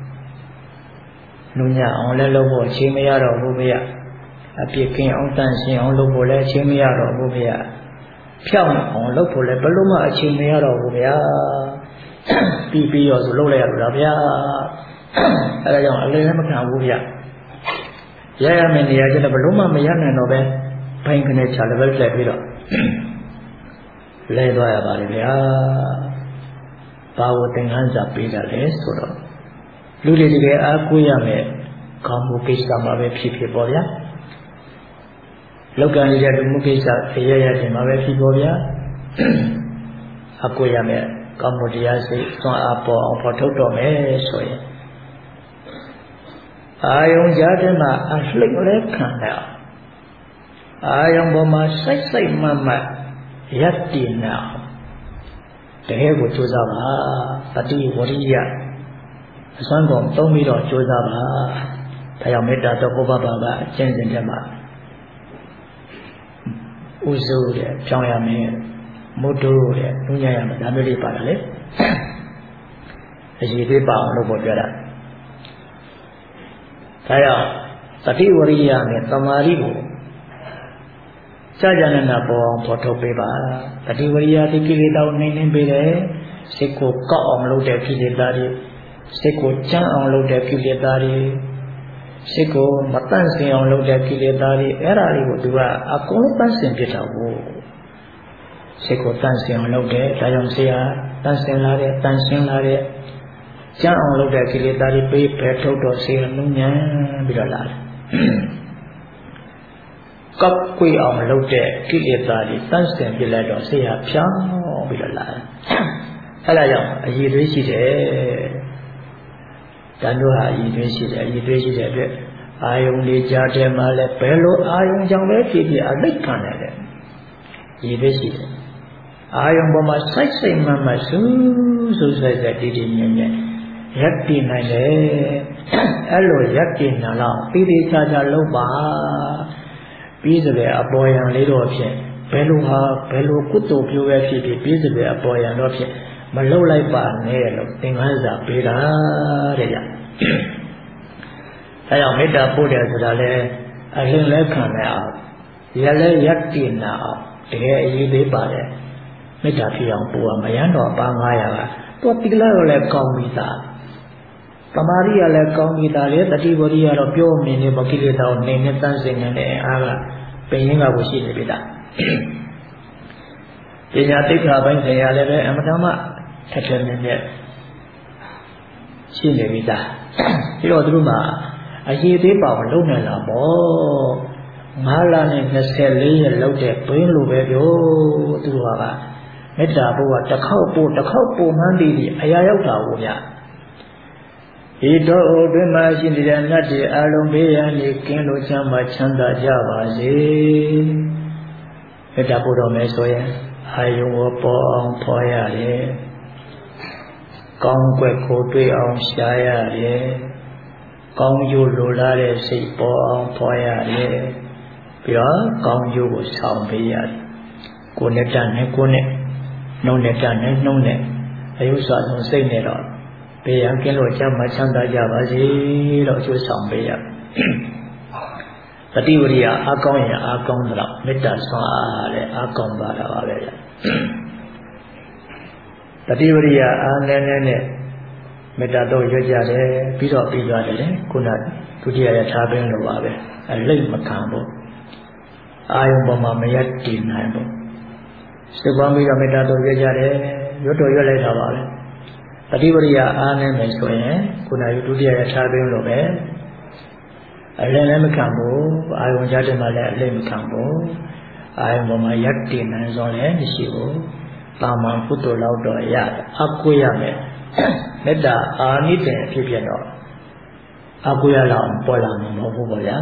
[SPEAKER 1] လူညအောင်လဲလုပ်ဖို့အချိန်မရတော့ဘူးဗျာအပြစ်ကင်းအောင်တန့်ရှင်းအောင်လုပ်ဖို့လည်းအချိန်မရတော့ဘူးဗျာဖြောင်းအောင်လုပ်ဖို့လည်းဘယ်လိုမှအချိန်မရတော့ဘူးဗျာပြီးပြီးရောဆိုလုပ်လိုက်ရလို့ဗျာအဲဒါကြောင့်အလည်းမခံဘူးဗျာရရမယ်နေရာကျတော့ဘယ်လိုမှမရနိုင်တော့ပဲဘိုင်းကနေချလည်းပဲလှည့်ပြီးတော့လဲသွားရပါတယ်ဗျာဘာဝသင်္ကန်းစာပေးတာလဲဆိုတော့လူတွေတကယ်အားကိုးရမယ်ကောင်းမှုကိစ္စမှာပဲဖြစ်ဖြစ်ပေါ့ဗျာလောကကြီးတဲ့မှုကိစ္စအရရတင်မှာပဲဖြစ်ပေါ့ဗျာအားကိုးရမယ်ကောင်းမှုတရားစိတ်သွန်အားပေါ်အောင်ဖော်ထုတ်တော့မယ်ဆိုရင်အာယုံကြားထဲမှာအလှိမ့်လဲခံတယ်အာယုံပေါ်မှာစိတ်စိတ်မှတ်မှတ်ရပ်တည်နေအောင်တကယ်ကိုကြိုးစားပါတတိဝရိယအစွမ်းကုန်သုံးပြီးတော့ကြိုးစားပါဒါကြောင့်မေတ္တာတော့ဘုရားဘာကအကျင့်စဉ်ထဲမှာဥစုတဲ့ဖြောင်းရမယ်မုဒ္ဒုတဲ့နုညံ့ရမယ်ဒါမျိုးလေးပါတယ်လေအရှိသေးပါအောင်လို့ပြောတာဒါကြောင့်တတိဝရိယနဲ့သမာဓိကိုကြာကြာနာနာပေါ်အောင်ပေါ်ထုတ်ပေးပါတတိဝရိယတိကိလေသာကိုနှိမ်နှင်းပေးတယ်စိတ်ကိုကောက်အောင်လုပ်တဲ့ကိလေသာတွေစိတ်ကိုကြမ်းအောင်လုပ်တဲ့ကိလေသာတွေစိတ်ကိုမတန့်စင်အောင်လုပ်တဲ့ကိလေသာတွေအဲ့ဒါတွေကိုသူကအကုန်လုံးတန့်စင်ပြစ်တာကိုစိတ်ကိုတန့်စင်အောင်လုပ်တယ်ဒါကြောင့်ဆရာတန့်စင်လာတဲ့တန့်ရှင်းလာတဲ့ကြမ်းအောင်လုပ်တဲ့ကိလေသာတွေပေးဖယ်ထုတ်တော့ဆရာနုညံ့ပြီးတော့လာတယ်ကောက်ကွေးအောင်လုပ်တဲ့ကိလေသာတွေတန့်စင်ပြလိုက်တော့ဆရာဖြောင်းပြီးတော့လာတယ်အဲ့ဒါကြောင့်အည်သွေးရှိတယ်တန်တို့ဟာအည်သွေးရှိတယ်အည်သွေးရှိတဲ့အတွက်အာယုန်လေးကြားထဲမှာလည်းဘယ်လိုအာယုန်ကြောင့်ပဲဖြစ်ဖြစ်အသိခံနိုင်တယ်အည်သွေးရှိတယ်အာယုန်ပေါ်မှာစိုက်စိတ်မှမှစူးစူးစိုက်စိုက်တည်တည်မြဲမြဲရပ်တည်နိုင်တယ်အဲ့လိုရပ်တည်နိုင်တော့တည်တည်ချာချာလုပ်ပါပြီးစတဲ့အပေါ်ယံလေးတော့ဖြင့်ဘယ်လိုဟာဘယ်လိုကုသိုလ်ပြုပဲဖြစ်ဖြစ်ပြီးစတဲ့အပေါ်ယံတော့ဖြင့်မလှုပ်လိုက်ပါနဲ့လို့သင်္ကန်းစာပေးတာတဲ့ကြအဲကြောင့်မေတ္တာပို့တယ်ဆိုတာလဲအလင်းလဲခံရအောင်ရလဲရက်တည်နာအောင်တကယ်အရေးသေးပါတယ်မေတ္တာဖြစ်အောင်ပို့ရမရမ်းတော့ပါငါးရာကတော့တိကလာတော့လဲကောင်းပြီးသားသမာဓိကလည်းကောင်းပြီးသားလေတတိဝရိယတော့ပြောနေနေမကိလေသာကိုနေနေတန်းစင်နေတဲ့အားကပင်ရင်းကကိုရှိနေပြီလားပညာသိက္ခာပိုင်းဆိုင်ရာလည်းပဲအမတမထက်ထက်မြက်မြက်ရှိနေပြီလားပြီးတော့သူတို့မှာအရေးသေးပါအောင်လုပ်နိုင်လာပေါ့ငါးလနဲ့နှစ်ဆယ်လေးရက်လောက်တဲ့ဘင်းလိုပဲပြောသူတို့ကမေတ္တာဘုရားတစ်ခေါက်ပို့တစ်ခေါက်ပို့မှန်းပြီးအရာရောက်တာကိုများဤတော့အတွင်းမှာရှိနေတဲ့နတ်တွေအလုံးဘေးရန်ကြီးကင်းလို့ချမ်းသာချမ်းသာကြပါစေမေတ္တာပို့တော်မယ်ဆိုရင်အာယုံကိုပေါ်အောင်ဖော်ရတယ်ကောင်းကွက်ကိုတွေ့အောင်ရှားရတယ်ကောင်းကျိုးလိုလားတဲ့စိတ်ပေါ်အောင်ဖော်ရတယ်ပြီးတော့ကောင်းကျိုးကိုဆောင်ပေးရတယ်ကိုယ်နဲ့တန်နဲ့ကိုယ်နဲ့နှုံးနဲ့တန်နဲ့နှုံးနဲ့အယုစွာဆုံးစိတ်နဲ့တော့ဘေးရန်ကင်းလို့ချမ်းသာချမ်းသာကြပါစေလို့အကျိုးဆောင်ပေးရတတိဝရိယအကောင်းရင်အကောင်းတော့မေတ္တာဆွမ်းအားလည်းအကောင်းပါတာပါပဲတတိဝရိယအားနည်းနည်းနဲ့မေတ္တာတော့ရွတ်ကြတယ်ပြီးတော့ပြီးသွားတယ်လေခုနဒုတိယရထားပင်လိုပါပဲအလိမ့်မခံဘူးအာယုံပေါ်မှာမရတည်နိုင်ဘူးစိတ်ပွားပြီးတော့မေတ္တာတော့ရွတ်ကြတယ်ရွတ်တော့ရွတ်လိုက်တာပါပဲတတိဝရိယအားနည်းမယ်ဆိုရင်ခုနဒုတိယရထားပင်လိုပဲအလင်းလည်းမခံဘူးအာယုံကြတဲ့မှာလည်းအလိမ့်မခံဘူးအာယုံပေါ်မှာရတည်နိုင်စွာလည်းမရှိဘူးတာမန်ကုသိုလ်လောက်တော့ရတယ်အကွေရမယ်မေတ္တာအာနိသင်ဖြစ်ဖြစ်တော့အကွေရလောက်ပေါ်လာမှာမဟုတ်ဘူးပေါ့ဗျာ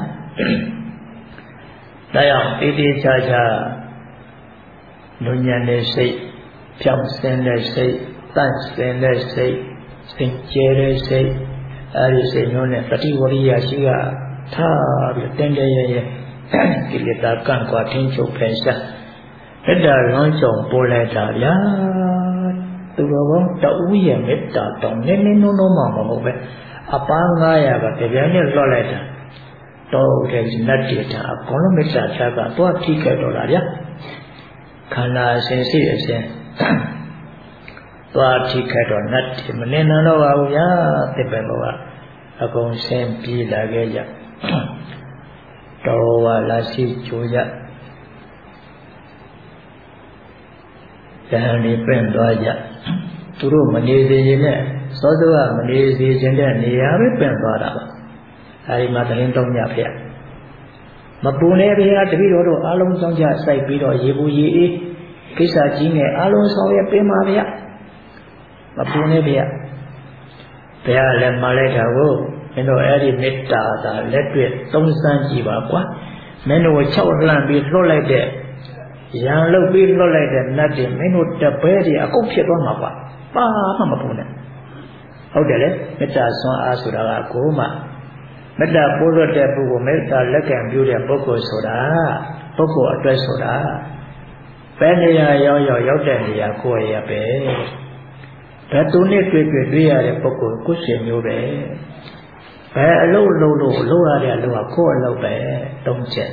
[SPEAKER 1] ဒါကြောင့်တေးသေးချာချာလူညံတဲ့စိတ်ဖြောင့်စင်တဲ့စိတ်တန့်စင်တဲ့စိတ်စင်ကြဲတဲ့စိတ်အဲဒီစိတ်မျိုးနဲ့တတိဝရိယရှိကထားပြီးတင်းတင်းရဲရဲကိလေသာကန့်ကွာထင်းချုပ်ဖယ်ရှားမေတ္တာလွန်ကြုံပေါ်လိုက်တာဗျာသူတော်ကောတူရဲ့မေတ္တာတောင်းနည်းနည်းနုံနုံမှမဟုတ်ပဲအပန်းငါးရာကတပြိုင်နဲ့လွတ်လိုက်တာတော့တဲ့နတ်တေတာအကုန်လုံးမေတ္တာချာကတော့ထိခဲ့တော့တာဗျာခန္ဓာအစဉ်ရှိအစဉ်သွားထိခဲ့တော့နတ်တေမနေနိုင်တော့ပါဘူးဗျာသစ်ပင်ဘောကအကုန်ဆင်းပြေးလာခဲ့ကြတော်ဝါလာရှိကြိုးကြဇာန်လေးပြင်သွားကြသူတို့မနေစေခြင်းနဲ့စောစောကမနေစေခြင်းတဲ့နေရာပဲပြင်သွားတာပါအဲဒီမှာတရင်တောင်းကြဖေမပူနေဖေတပည့်တော်တို့အားလုံးဆောင်ကြစိုက်ပြီးတော့ရေပူရေအေးကိစ္စကြီးနဲ့အားလုံးဆောင်ရပြင်ပါဗျမပူနေဖေဘုရားလည်းမလိုက်တာကိုမင်းတို့အဲ့ဒီမေတ္တာသာလက်တွေ့သုံးစမ်းကြည့်ပါကွာမင်းတို့၆လှမ်းပြီးလွတ်လိုက်တဲ့ရံလုတ်ပြီးလွတ်လိုက်တဲ့နတ်တွေမင်းတို့တပည့်တွေအကုတ်ဖြစ်သွားမှာကွာပါမှမပူနဲ့ဟုတ်တယ်လေမေတ္တာဆွမ်းအားဆိုတာကကိုယ်မှမေတ္တာပို့ရတဲ့ပုဂ္ဂိုလ်မေတ္တာလက်ကံပြုတဲ့ပုဂ္ဂိုလ်ဆိုတာပုဂ္ဂိုလ်အတွက်ဆိုတာဘယ်နေရာရောက်ရောက်ရောက်တဲ့နေရာကိုယ်ရပဲဘယ်သူနဲ့တွေ့တွေ့တွေ့ရတဲ့ပုဂ္ဂိုလ်ကိုယ်ရှင်မျိုးပဲဘယ်အလုပ်လုပ်လို့လုပ်ရတဲ့အလုပ်ကကိုယ့်အလုပ်ပဲတုံးချက်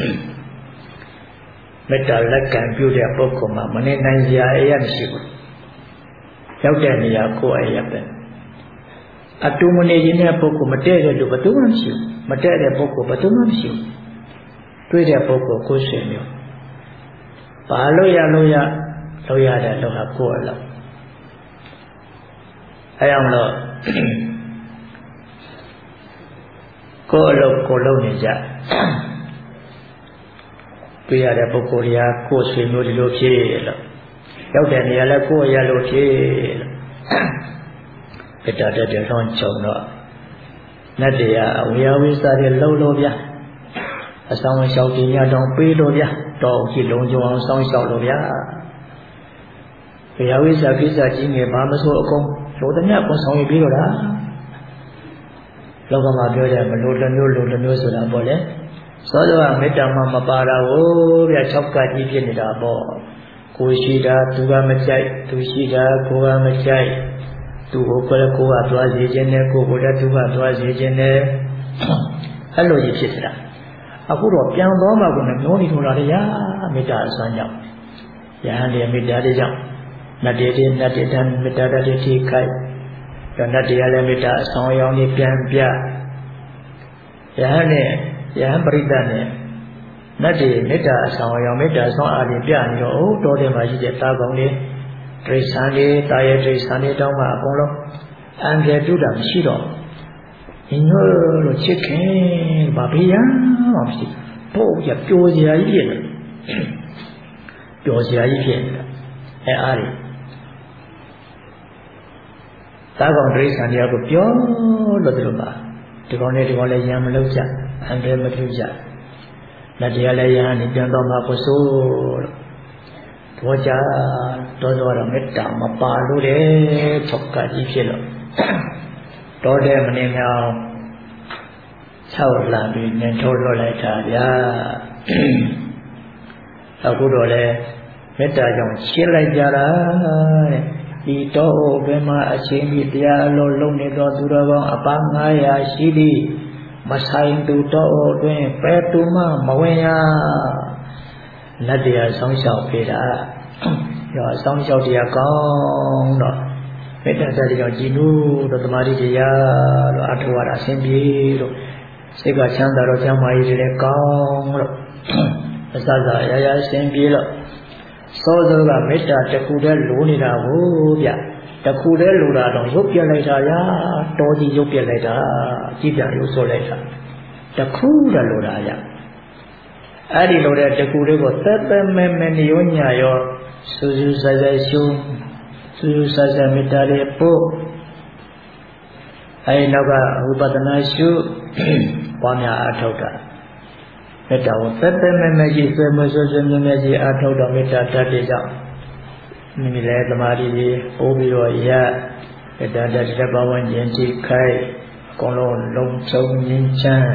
[SPEAKER 1] မေတ္တာလက်ကံပြုတဲ့ပုဂ္ဂိုလ်မှာမနေနိုင်စရာအရာမရှိဘူးရောက်တဲ့နေရာကိုယ့်အရာပဲအတူမနေခြင်းတဲ့ပုဂ္ဂိုလ်မတည့်တဲ့လူဘယ်သူမှမရှိဘူးမတည့်တဲ့ပုဂ္ဂိုလ်ဘယ်သူမှမရှိဘူးတွေ့တဲ့ပုဂ္ဂိုလ်ကိုယ်ရှင်မျိုးဘာလို့ရလို့ရလို့ရတဲ့လောကကိုယ့်အလုပ်အဲအောင်လို့ကိုယ်အလုပ်ကိုလုပ်နေကြတွေ့ရတဲ့ပုဂ္ဂိုလ်တွေကကိုယ်ဆွေမျိုးဒီလိုဖြစ်လို့ရောက်တဲ့နေရာလဲကိုယ်ရလို့ဖြစ်လို့မေတ္တာတက်တဲ့ဆောင်းချုံတော့နတ်တရားအဝေယဝိစာတွေလှုပ်လို့ဗျာအဆောင်လျှောက်တင်ရတော့ပေးလို့ဗျာတော့ကြည့်လုံးကြုံအောင်ဆောင်းလျှောက်လို့ဗျာဝေယဝိစာကိစ္စကြီးငယ်ဘာမဆိုအကုန်လိုသမျှကိုဆောင်ရပြီးတော့လားလောကမှာပြောကြမလို့တစ်မျိုးလိုတစ်မျိုးဆိုတာပေါ့လေစောစောကမေတ္တာမှမပါတာကိုဗျာ၆ကကြီးဖြစ်နေတာပေါ့ကိုရှိတာသူကမကြိုက်သူရှိတာကိုကမကြိုက်သူ့ကိုကိုယ်ကိုကသွားစေခြင်းနဲ့ကိုယ်ကိုလည်းသူကသွားစေခြင်းနဲ့အဲ့လိုကြီးဖြစ်နေတာအခုတော့ပြန်သွားမှကိုလည်းနှောနေထုံလာတယ်ရာမေတ္တာအစွမ်းကြောင့်ယဟန်တွေမေတ္တာတွေကြောင့်နတ်တွေတွေနတ်တွေတန်မေတ္တာတွေထိခိုက်တော့နတ်တရားလည်းမေတ္တာအဆောင်ရောင်နေပြန်ပြယဟန်နဲ့ယဟန်ပရိသတ်နဲ့နတ်တွေမေတ္တာအဆောင်ရောင်မေတ္တာဆောင်အားဖြင့်ပြနေတော့တော်တယ်မှာရှိတဲ့တာကောင်တွေဒိဋ္ဌာန်တွေတာရဲ့ဒိဋ္ဌာန်တွေတောင်းမှအကုန်လုံးအံကြတုတာမရှိတော့ညို့လို့ချစ်ခင်ဘာပြရမှမရှိပို့ရပျော်စရာကြီးဖြစ်တယ်ပျော်စရာကြီးဖြစ်တယ်အဲအားတွေတာကောင်ဒိဋ္ဌာန်တွေကိုပြောလို့တို့ပါဒီကောင်နဲ့ဒီကောင်လည်းရံမလို့ကြအံကြမပြုကြလက်တရားလည်းရဟန်းနေပြန်တော့မှကိုဆိုးတော့ကြတော်တော်တော့မေတ္တာမပါလို့တဲ့၆ကကြီးဖြစ်လို့တော်တဲ့မနေမြောင်၆လပြီးနင်ထုတ်လွတ်လိုက်တာဗျာအခုတော့လေမေတ္တာကြောင့်ရှင်းလိုက်ကြတာတဲ့ဒီတော့ဘယ်မှာအချိန်ကြီးတရားလုံးလုံးနေတော့သူတော်ကောင်းအပန်း၅ရာရှိသည် Masai tu tao tuan petu ma mawenya nadia song xiao peda yo song xiao dia kong do metta sa di jo ji nu do tamari dia lo athawa da sin pi lo sik ka chanda do chang ma yi de kong lo asa sa ya ya sin pi lo so so ka metta taku de lo ni da ho bya taku de lo da do yop piat lai da ya to ji yop piat lai da ji pya yo so lai da taku da lo da ya ari lo de taku de ko tat tat me me ni yo nya yo su su sa sa shu su su sa sa metta de po ai no ka upadana shu pa mya a thau da metta ko tat tat me me ji swe mo so so me me ji a thau da metta tat de jawမိမိလည်းသမာဓိကြီးပို့ပြီးတော့ရတတတတဘဝဉ္ဇဉ်ကြည့်ခိုက်အကုန်လုံးလုံးချုံငြင်းချမ်း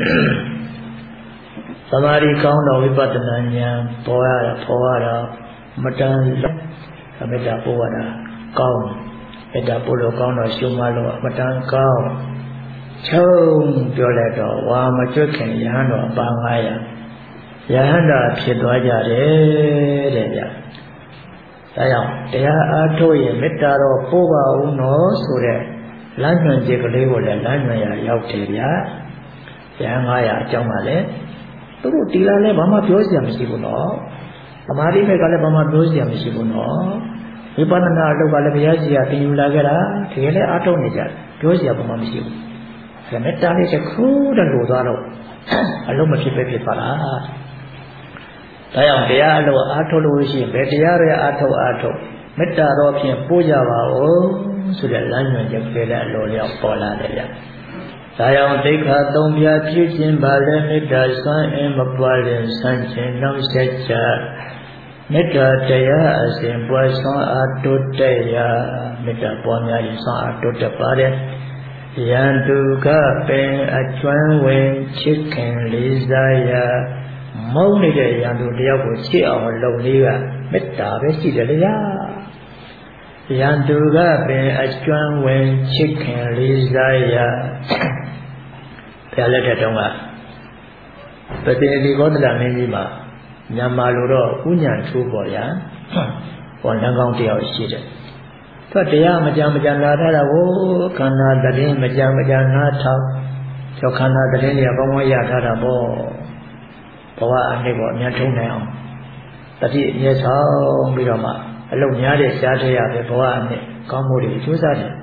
[SPEAKER 1] သမာဓိကောင်းတော့ဝိပဿနာဉာဏ်ပေါ်ရတာပေါ်ရတာမတန်အမေတ္တာပို့ရတာကောင်းမေတ္တာပို့လို့ကောင်းတော့ရှုမှလို့မတန်ကောင်းချုံပြောလိုက်တော့ဝါမကျွတ်ခင်ယဟန်တော်အပါငါးရာယဟန်တာဖြစ်သွားကြတယ်တဲ့ဗျဒါကြောင့်တရားအားထုတ်ရင်မေတ္တာတော့ပို့ပါဦးနော်ဆိုတဲ့လမ်းညွှန်ချက်ကလေးကိုလည်းလမ်းညွှန်ရရောက်တယ်ဗျာ။ဉာဏ်ငါးရာအကြောင်းပါလေ။သူတို့တီလာလည်းဘာမှပြောစရာမရှိဘူးနော်။သမာဓိဘက်ကလည်းဘာမှပြောစရာမရှိဘူးနော်။ဝိပဿနာအလုပ်ကလည်းဘုရားကြီးကသင်ယူလာကြတာတကယ်လည်းအားထုတ်နေကြတယ်ပြောစရာဘာမှမရှိဘူး။ဒါမေတ္တာလေးတစ်ခုတည်းလိုသွားတော့အလုံးမဖြစ်ပဲဖြစ်သွားတာ။ဒါကြောင့်တရားအလို့အားထုတ်လို့ရှိရင်ဘယ်တရားတွေအားထုတ်အားထုတ်မေတ္တာတော်ဖြင့်ပို့ကြပါဦးဆိုတဲ့လမ်းညွှန်ချက်ပြတဲ့အလိုလျောက်ပေါ်လာတယ်ဗျ။ဒါကြောင့်ဒိဋ္ဌာသုံးပြဖြစ်ခြင်းပါလေမေတ္တာစွမ်းအင်မပွားရင်ဆန့်ကျင်နှောင့်ယှက်ကြမေတ္တာတရားအစဉ်ပွားစွမ်းအားတိုးတက်ရာမေတ္တာပွားများရင်စွမ်းအားတိုးတက်ပါတယ်။ယံတုကပင်အကျွမ်းဝင်ချစ်ခင်လေးစားရာမုန်းနေတဲ့ရန်သူတယောက်ကိုချစ်အောင်လုပ်လေးကမေတ္တာပဲရှိတယ်လေဗျာရန်သူကပင်အကျွမ်းဝင်ချစ်ခင်လေးစားရဘုရားလက်ထက်တုန်းကပတိတိကောသလမင်းကြီးမှာမြန်မာလိုတော့ဥညာထိုးပေါ်ရဟောလမ်းကောင်းတယောက်ရှိတယ်သူတရားမကြမ်းမကြမ်းလာထားတာကိုခန္ဓာတည်းမကြမ်းမကြမ်းနားထောင်ကျောခန္ဓာတည်းတွေကကောင်းကောင်းရထားတာပေါ့ဘဝအနှစ်ကိုအများထုံးနိုင်အောင်တတိအမြဲဆောင်ပြီးတော့မှအလုံးများတဲ့ရှားထရပဲဘဝအနှစ်ကောင်းမှုတွေကျိုးစားတယ်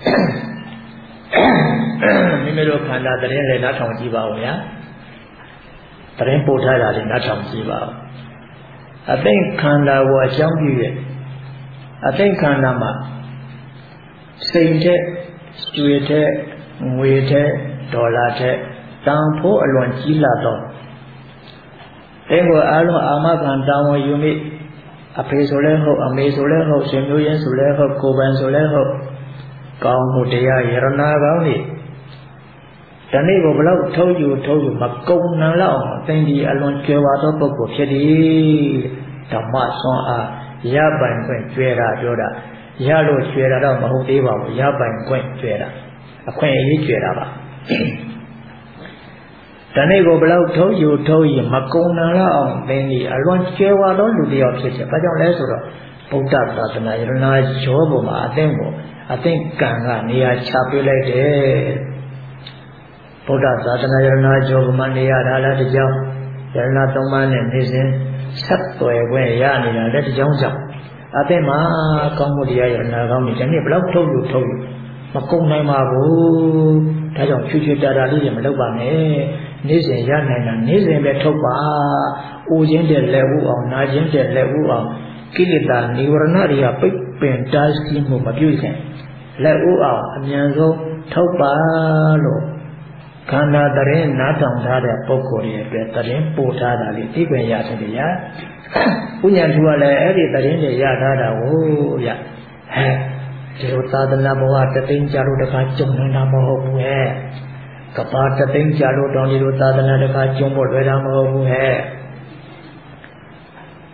[SPEAKER 1] မိမိတို့ခန္ဓာတရင်လည်းနားထောင်ကြည့်ပါဦးဗျာတရင်ပို့ထားတာလည်းနားထောင်ကြည့်ပါဦးအသိခန္ဓာကိုအကြောင်းပြုရဲ့အသိခန္ဓာမှာစိတ်တဲ့ကျွေတဲ့ငွေတဲ့ဒေါ်လာတဲ့တန်ဖိုးအလွန်ကြီးလာတော့အဲ့ကိုအားလုံးအာမခံတောင်းဝင်ယူမိအဖေဆိုလဲဟုတ်အမေဆိုလဲဟုတ်ရှင်မျိုးရင်းဆိုလဲဟုတ်ကိုယ်ပိုင်ဆိုလဲဟုတ်ကောင်းမှုတရားယရနာကောင်းနေတနေ့ကိုဘလောက်ထုံးယူထုံးယူမကုန်နိုင်လောက်အောင်အသိဉာဏ်အလွန်ကျွယ်ဝသောပုဂ္ဂိုလ်ဖြစ်သည်ဓမ္မဆွမ်းအားရပိုင်ခွင့်ကျွဲတာပြောတာရလို့ကျွဲတာတော့မဟုတ်သေးပါဘူးရပိုင်ခွင့်ကျွဲတာအခွင့်အရေးကျွဲတာပါတနေ့ကိုဘလောက်ထုံးယူထုံးယူမကုန်နိုင်လောက်အောင်သိဉာဏ်အလွန်ကျွယ်ဝသောလူတစ်ယောက်ဖြစ်တယ်ဘာကြောင့်လဲဆိုတော့ဗုဒ္ဓသာသနာယရနာကျောပေါ်မှာအသိကိုအသိကံကနေရာချပေးလိုက်တယ်ဗုဒ္ဓသာသနာယရနာကျောပေါ်မှာနေရာထားလားတကြောင်ယရနာသုံးပါးနဲ့နေစဉ်ဆက်သွယ်ခွင့်ရနေတာလည်းတကြောင်ကြောင့်အသိမှာကောင်းမှုတရားယရနာကောင်းနေတယ်ဒီဘလောက်ထုံးယူထုံးယူမကုန်နိုင်ပါဘူးဒါကြောင့်ချွချွတာတာလေးတွေမလုပ်ပါနဲ့နေ့စဉ်ရနိုင်တာနေ့စဉ်ပဲထုတ်ပါအိုခြင်းတဲ့လက်ဥအောင်နာခြင်းတဲ့လက်ဥအောင်ကိလေသာនិဝရဏတွေကပိတ်ပင်တားဆီးမှုမပြုခင်လက်ဥအောင်အမြန်ဆုံးထုတ်ပါလို့ခန္ဓာတရင်နားထောင်ထားတဲ့ပုဂ္ဂိုလ်တွေအတွက်တရင်ပို့ထားတာလေးသိခွင့်ရတယ်ဗျာဥညာထူကလည်းအဲ့ဒီတရင်တွေရထားတာကိုရဟဲ့ဒီလိုသာသနာဘဝတသိန်းကြလို့တခါကြုံနေတာမဟုတ်ဘူးဟဲ့ကဘာတသိန်းကြလို့တောင်းဒီလိုသာသနာတခါကျုံဖို့လွယ်တာမဟုတ်ဘူးဟဲ့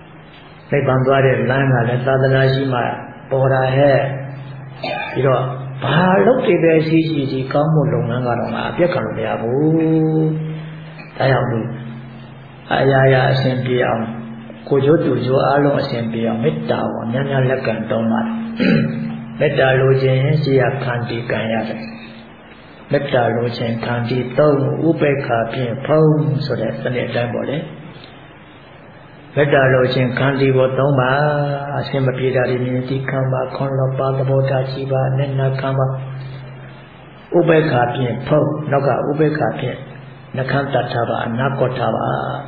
[SPEAKER 1] နိဗ္ဗာန်သွားတဲ့လမ်းကလည်းသာသနာရှိမှပေါ်တာဟဲ့ပြီးတော့ဘာလုပ်တည်တဲ့ရှိရှိဒီကောင်းမှုလုပ်ငန်းကတော့ငါအပြတ်ခံလို့မရဘူးဒါကြောင့်လို့အရာရာအစဉ်ပြေအောင်ကိုကျိုးသူကျိုးအားလုံးအစဉ်ပြေအောင်မေတ္တာကိုများများလက်ခံတောင်းပါတယ်မေတ္တာလိုခြင်းရှိရခန္တီကံရတယ်မေတ္တာလိုခြင်းခန္တီသုံးဥပေက္ခဖြင့်ဖုံးဆိုတဲ့စနစ်အတိုင်းပေါ့လေမေတ္တာလိုခြင်းခန္တီကိုသုံးပါအစဉ်မပြေတာဒီမြင်တိခံပါခွန်လောပါသဘောထားရှိပါနဲ့နာခံပါဥပေက္ခဖြင့်ဖုံးနောက်ကဥပေက္ခဖြင့်နှခမ်းတတ်ထားပါအနာကောထားပါ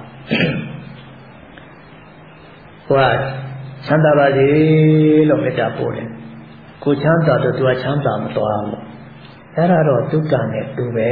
[SPEAKER 1] ဟောချမ်းသာပါစေလို့မေတ္တာပို့တယ်ကိုချမ်းသာတော့သူကချမ်းသာမသွားဘူးအဲ့ဒါတော့ဒုက္ခနဲ့တူပဲ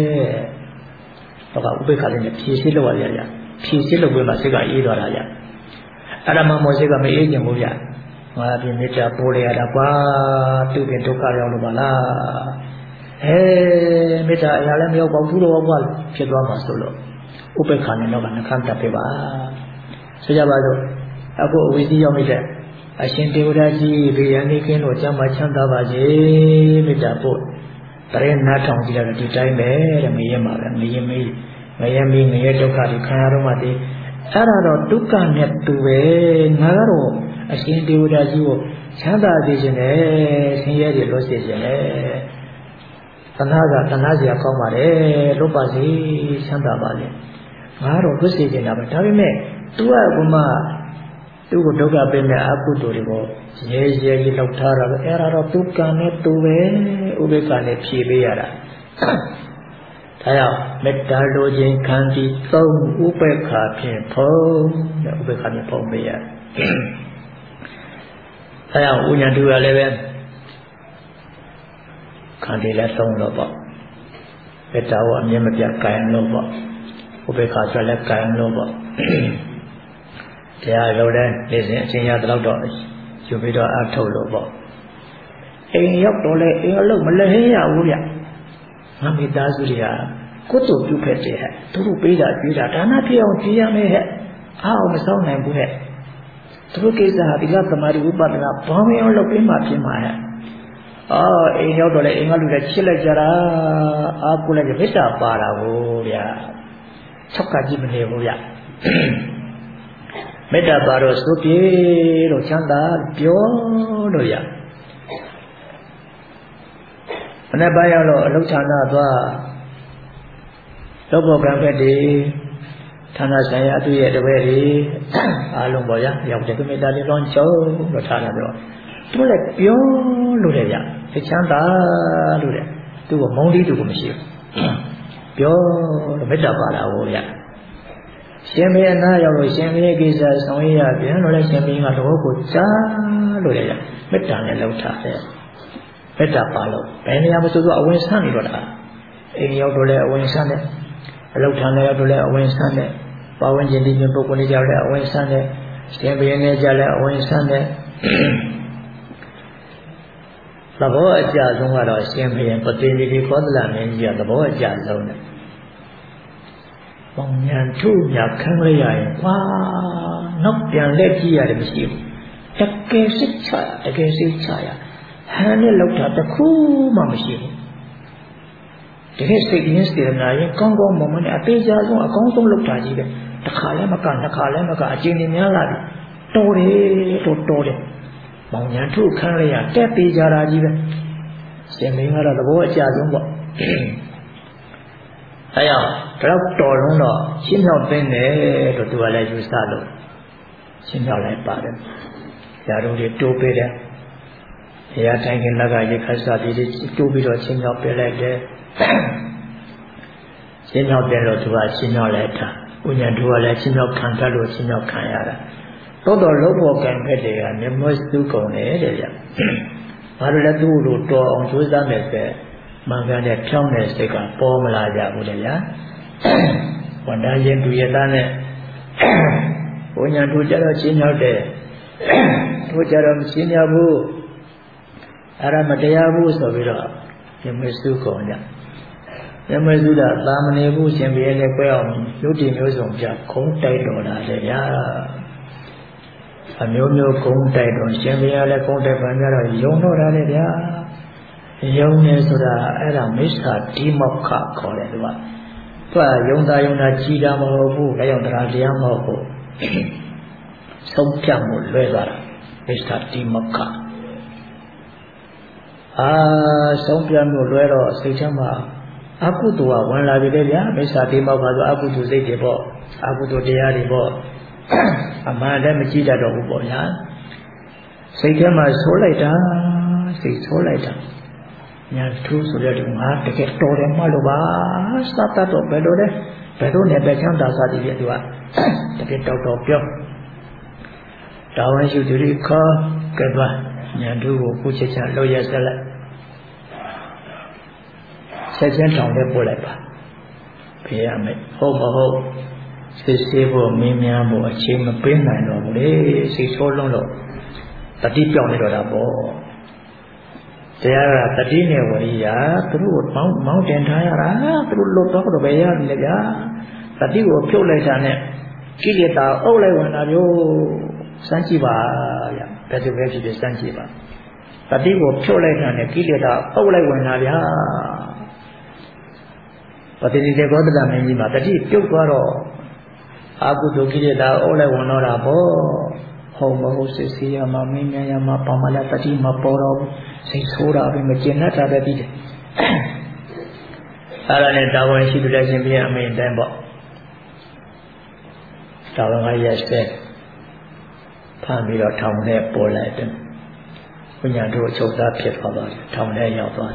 [SPEAKER 1] တော့ဥပေက္ခလေးနဲ့ဖြည့်ရှင်းလို့ရရဖြည့်ရှင်းလို့ပဲမှစိတ်ကအေးသွားတာရအဲ့ဒါမှမောစိတ်ကမအေးခြင်းဘူးရငါဒီမေတ္တာပို့ရတာကွာသူပြင်ဒုက္ခရောက်လို့ပါလားအဲမေတ္တာအရာလည်းမရောက်ပါဘူးတော့ကွာဖြစ်သွားမှာဆိုလို့ဥပေက္ခနဲ့တော့နှခမ်းတတ်ပြပါဆိုကြပါစို့အခုအဝိဇ္ဇရောက်မိတဲ့အရှင်တေဝဒကြီးဘေးရန်နေကင်းလို့ကျမ်းမှာချမ်းသာပါစေမေတ္တာပို့တရေနားထောင်ကြည့်ရတော့ဒီတိုင်းပဲတဲ့မရင်ပါပဲမရင်မေးမရင်မေးငရဲဒုက္ခတွေခံရတော့မှဒီအဲ့ဒါတော့ဒုက္ခနဲ့တူပဲငါကတော့အရှင်တေဝဒကြီးကိုချမ်းသာစေခြင်းနဲ့ဆင်းရဲတွေလွတ်စေခြင်းနဲ့တဏှာကတဏှာစရာကောင်းပါတယ်လွတ်ပါစေချမ်းသာပါလေငါတော့လွတ်စေခြင်းတာပဲဒါပေမဲ့ तू ကဘုမသူ့ကိုဒုက္ခပေးမဲ့အကုသိုလ်တွေကိုရဲရဲကြီးလောက်ထားတာပဲအဲ့ဒါတော့ဒုက္ခနဲ့တူပဲဥပေက္ခနဲ့ဖြေပေးရတာဒါကြောင့်မေတ္တာလိုခြင်းခန္တီသုံးဥပေက္ခဖြင့်ဖုံးတဲ့ဥပေက္ခနဲ့ဖုံးပေးရတယ်ဒါကြောင့်ဥညာတူရလည်းပဲခန္တီလည်းသုံးလို့ပေါ့မေတ္တာကိုအမြဲမပြတ်ကြံလို့ပေါ့ဥပေက္ခဆိုလည်းကြံလို့ပေါ့တရားလုံးတဲ့နေစဉ်အချိန်ရတော့တော့ယူပြီးတော့အထုတ်လို့ပေါ့အိမ်ရောက်တော့လေအိမ်အလုပ်မလဲဟင်းရဘူးဗျငါမိသားစုတွေကကိုယ်တို့ပြုခဲ့တဲ့ဟဲ့သူတို့ပေးတာပြေးတာဒါနဖြစ်အောင်ကြည်ရမယ်ဟဲ့အားအောင်မဆောင်နိုင်ဘူးဟဲ့သူတို့ကိစ္စဟာဒီကသမာဓိဥပဒနာဘောင်းမအောင်လုပ်ပြီးမှဖြစ်မှာဟဲ့အော်အိမ်ရောက်တော့လေအိမ်ကလူတွေချစ်လိုက်ကြတာအားကိုလိုက်မေတ္တာပါတာကိုဗျာ၆ကကြည့်မနေဘူးဗျမေတ္တာပါတော့သုပြေလို့ချမ်းသာပြောလို့ရမနေ့ပိုင်းရောက်တော့အလုဌာနသွားလောဘောကံဖက်တွေဌာနဆိုင်ရာအတူရဲ့တပည့်တွေအားလုံးပေါ့ဗျာရောက်တဲ့မေတ္တာလေးလောင်းချုံလို့ထားတာတော့သူလည်းပြောလို့တဲ့ဗျချမ်းသာလို့တဲ့သူကမုန်းတီးသူကမရှိဘူးပြောလို့မေတ္တာပါတာကိုဗျရှင်မေနာရောက်လို့ရှင်မေကိစ္စဆောင်ရရပြန်လို့လည်းရှင်မေကတော့ကိုကြားလို့လည်းမေတ္တာနဲ့လောက်ထားတယ်မေတ္တာပါလို့ဘယ်နေရာမှာဆိုတော့အဝင်ဆန်းနေတော့တာအိမ်ရောက်တော့လည်းအဝင်ဆန်းတယ်အလောက်ထားနေရောက်တော့လည်းအဝင်ဆန်းတယ်ပါဝင်ခြင်းဒီမျိုးပုဂ္ဂိုလ်တွေကြောင့်လည်းအဝင်ဆန်းတယ်ရှင်မေနဲ့ကြလည်းအဝင်ဆန်းတယ်သဘောအကျဆုံးကတော့ရှင်မေပတိတိကောသလမင်းကြီးကသဘောအကျဆုံးတယ်ပေါင်ညာထုညာခံရရရင်ကွာနောက်ပြန်လက်ကြည့်ရတယ်မရှိဘူးတကယ်စိတ်ချတကယ်စိတ်ချရဟန်နဲ့လောက်တာတခုမှမရှိဘူးတကယ်စိတ်ရင်းစေတနာရင်ကောင်းကောင်းမွန်မွန်နဲ့အသေးချာဆုံးအကောင်းဆုံးလောက်တာကြီးပဲတစ်ခါလည်းမကနှစ်ခါလည်းမကအကျဉ်းကြီးများလာပြီတော်တယ်တော်တော်တယ်ပေါင်ညာထုခံရရတက်သေးကြတာကြီးပဲရှင်မင်းကတော့သဘောအကျဆုံးပေါ့အဲကြောင့်တော့တော်လုံးတော့ရှင်းမြောက်သိတယ်လို့သူကလည်းယူဆလို့ရှင်းမြောက်လိုက်ပါတယ်။ရာတို့တွေတိုးပေးတယ်။ဘုရားတိုင်းကလက်ကရေခတ်စာပြီးတိုးပြီးတော့ရှင်းမြောက်ပေးလိုက်တယ်။ရှင်းမြောက်တယ်လို့သူကရှင်းမြောက်လိုက်တာ။ဥညာတို့ကလည်းရှင်းမြောက်ခံတတ်လို့ရှင်းမြောက်ခံရတာ။တော်တော်လုံးပေါ်ကံဖက်တွေကမျက်မှောက်စုကုန်တယ်တဲ့ဗျ။ဘာလို့လဲသူ့လိုတော်အောင်ကြိုးစားမယ်ဆိုမှန်ကန်တဲ့ဖြောင်းတဲ့စိတ်ကပေါ်မလာကြဘူးလေဗျာဝန်တန်းရင်သူရသားနဲ့ဘုညာတို့ကြတော့ရှင်းရောက်တယ်တို့ကြတော့မရှင်းရဘူးအဲ့ဒါမတရားဘူးဆိုပြီးတော့ယမစုကုန်ကြယမစုတာသာမဏေဘူးရှင်ပြည့်နဲ့ကွဲအောင်လူတည်မျိုးစုံပြခုံးတိုက်တော်လာတယ်ဗျာအမျိုးမျိုးခုံးတိုက်တော်ရှင်ပြည့်လည်းခုံးတိုက်ပန်ကြတော့ယုံတော့တာလေဗျာ Young Nesura era Mister Timokka called it one. Yonda Yonda Chida Mobu, Leondra Diamobo. Some Kamu Leather, Mister Timokka. Ah, some Kamu Leather, Sitama. Akutua, one Lavidia, Mister Timokka, Akutu Zetibo, Akutu Diaribo. Amanda Machida Doboya. Sitama Solita, say Solita. Nhà thu số liệu chúng ta để cái đồ đem mà đồ ba sát ta đồ bé đồ đấy bé đồ này bé chẳng đào sao thì việc đó để cái đồ đồ biểu đào anh chịu đi khó cái đó nhà thu của cô chị cha lo ya sẽ lại sẽ chẳng trồng để bổ lại ba bây giờ mình hôm mà hôm sẽ sẽ vừa mình nhà bộ chỉ mà bên này rồi đấy sẽ số long rồi ta đi biểu này rồi đã bỏ Tiara tadi ni waria, terus mau mau jentaya lah, terus lotong tu bayar ni ya. Tadi gua pun lagi sana, kiri tahu, oh lagi mana jo sanji ba, ya, betul betul je sanji ba. Tadi gua pun lagi sana, kiri tahu, oh lagi mana ya. Pati ni dia gua tu dah menji ba, tadi pun gua ro, aku tu kiri tahu, oh lagi mana lah bo. Hầu mà hầu sẽ xí mà mình nhà mà bảo mà là ta đi mà bảo đâu sinh số ra bên mà chuyện nó ra đây đi à là nên tao vẫn chỉ được xem phim mình đem bỏ tao vẫn hay xem pha mi đó thòng này bỏ lại đến bây giờ tôi chụp ra phiệt vào rồi thòng này nhỏ rồi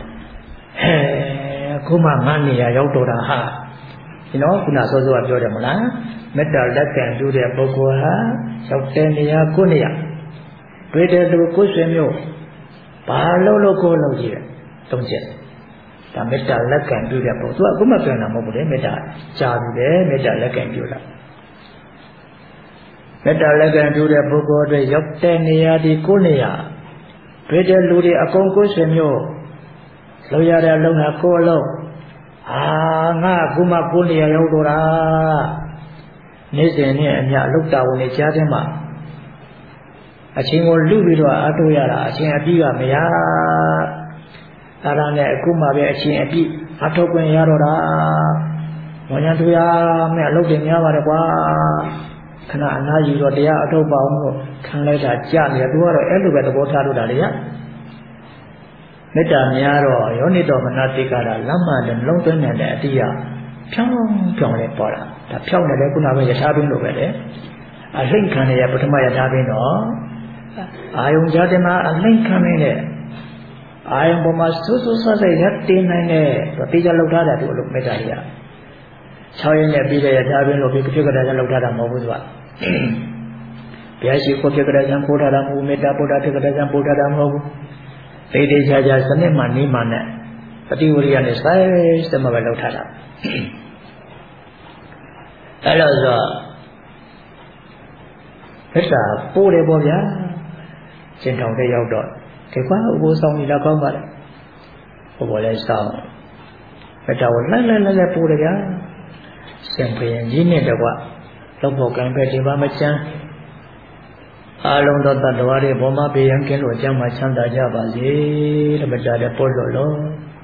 [SPEAKER 1] cũng mà ngăn này yếu tố là ha thì nó cũng là số số cho được mà lá mấy đợt đã kèm chú đẹp bao cô ha sau tên này cô này bây giờ tôi có xem nhiều ba lâu lâu cô lâu gì tổng diện ta mấy đợt đã kèm chú đẹp bao tôi cũng mà kèm nào một buổi mấy đợt chào đấy mấy đợt đã kèm chú là mấy đợt đã kèm chú đẹp bao cô rồi sau tên này thì cô này bây giờ lưu đi à con có xem nhiều lâu giờ đã lâu là cô lâu à ngã cũng mà cô này yếu tố làနေ့စဉ်နဲ့အမျှလောက်တာဝန်တွေကြားတဲ့မှာအချင်းကိုလူပြီးတော့အတူရတာအချင်းအပြည့်ကမရအဲ့ဒါနဲ့အခုမှပဲအချင်းအပြည့်အထောက်ခွင့်ရတော့တာဝညာတူရမဲ့အလုပ်တွေများပါတယ်ကွာခဏအနာယူတော့တရားအထုတ်ပါအောင်လို့ခံလိုက်တာကြားနေတယ်သူကတော့အဲ့လိုပဲသဘောထားလို့တာလေရမေတ္တာများတော့ယောနိတော်မနတိကတာလမ်းမှန်တယ်လုံးသွင်းနေတဲ့အတိယဖြောင်းဖြောင်းလေးပေါ်လာဒါဖြောင်းနေတယ်ခုနကပဲယထာပင်းလိုပဲလေအလိမ့်ခံရပထမယထာပင်းတော့အာယုံကြတဲ့မှာအလိမ့်ခံနေတဲ့အာယုံပေါ်မှာဆူဆူဆဆရက်တင်နိုင်တဲ့တေချာလောက်ထားတာသူ့အလုပ်မေတ္တာတွေက၆ရက်နဲ့ပြီးတဲ့ယထာပင်းလိုပြီးဖြစ်ကြတဲ့လောက်ထားတာမဟုတ်ဘူးသူကဘုရားရှိခိုးဖြစ်ကြတဲ့ပို့ထားတာမဟုတ်မေတ္တာပို့တာဖြစ်ကြတဲ့ပို့ထားတာမဟုတ်ဘူးတေတေချာချာစနစ်မှနေမှနဲ့ပฏิဝရိယနဲ့စိုက်စမပဲလောက်ထားတာအဲ့လိုဆိုမေတ္တာပို့တယ်ပေါ့ဗျာကျင့်ထောင်တဲ့ရောက်တော့ဒီကွာဥပ္ပဆောင်ကြီးလောက်ကောင်းပါလေဘုဘောလဲဆောင်မေတ္တာကိုလိုက်လိုက်လိုက်လိုက်ပို့တယ်ဗျာစင်ပြေကြီးနဲ့တကွလောက်ဖို့ကံပဲဒီပါမချမ်းအာလုံးသောတတ္တဝါတွေဘောမပေရန်ကင်းလို့အကျမ်းမှာချမ်းသာကြပါစေတဲ့မေတ္တာနဲ့ပို့လို့လို့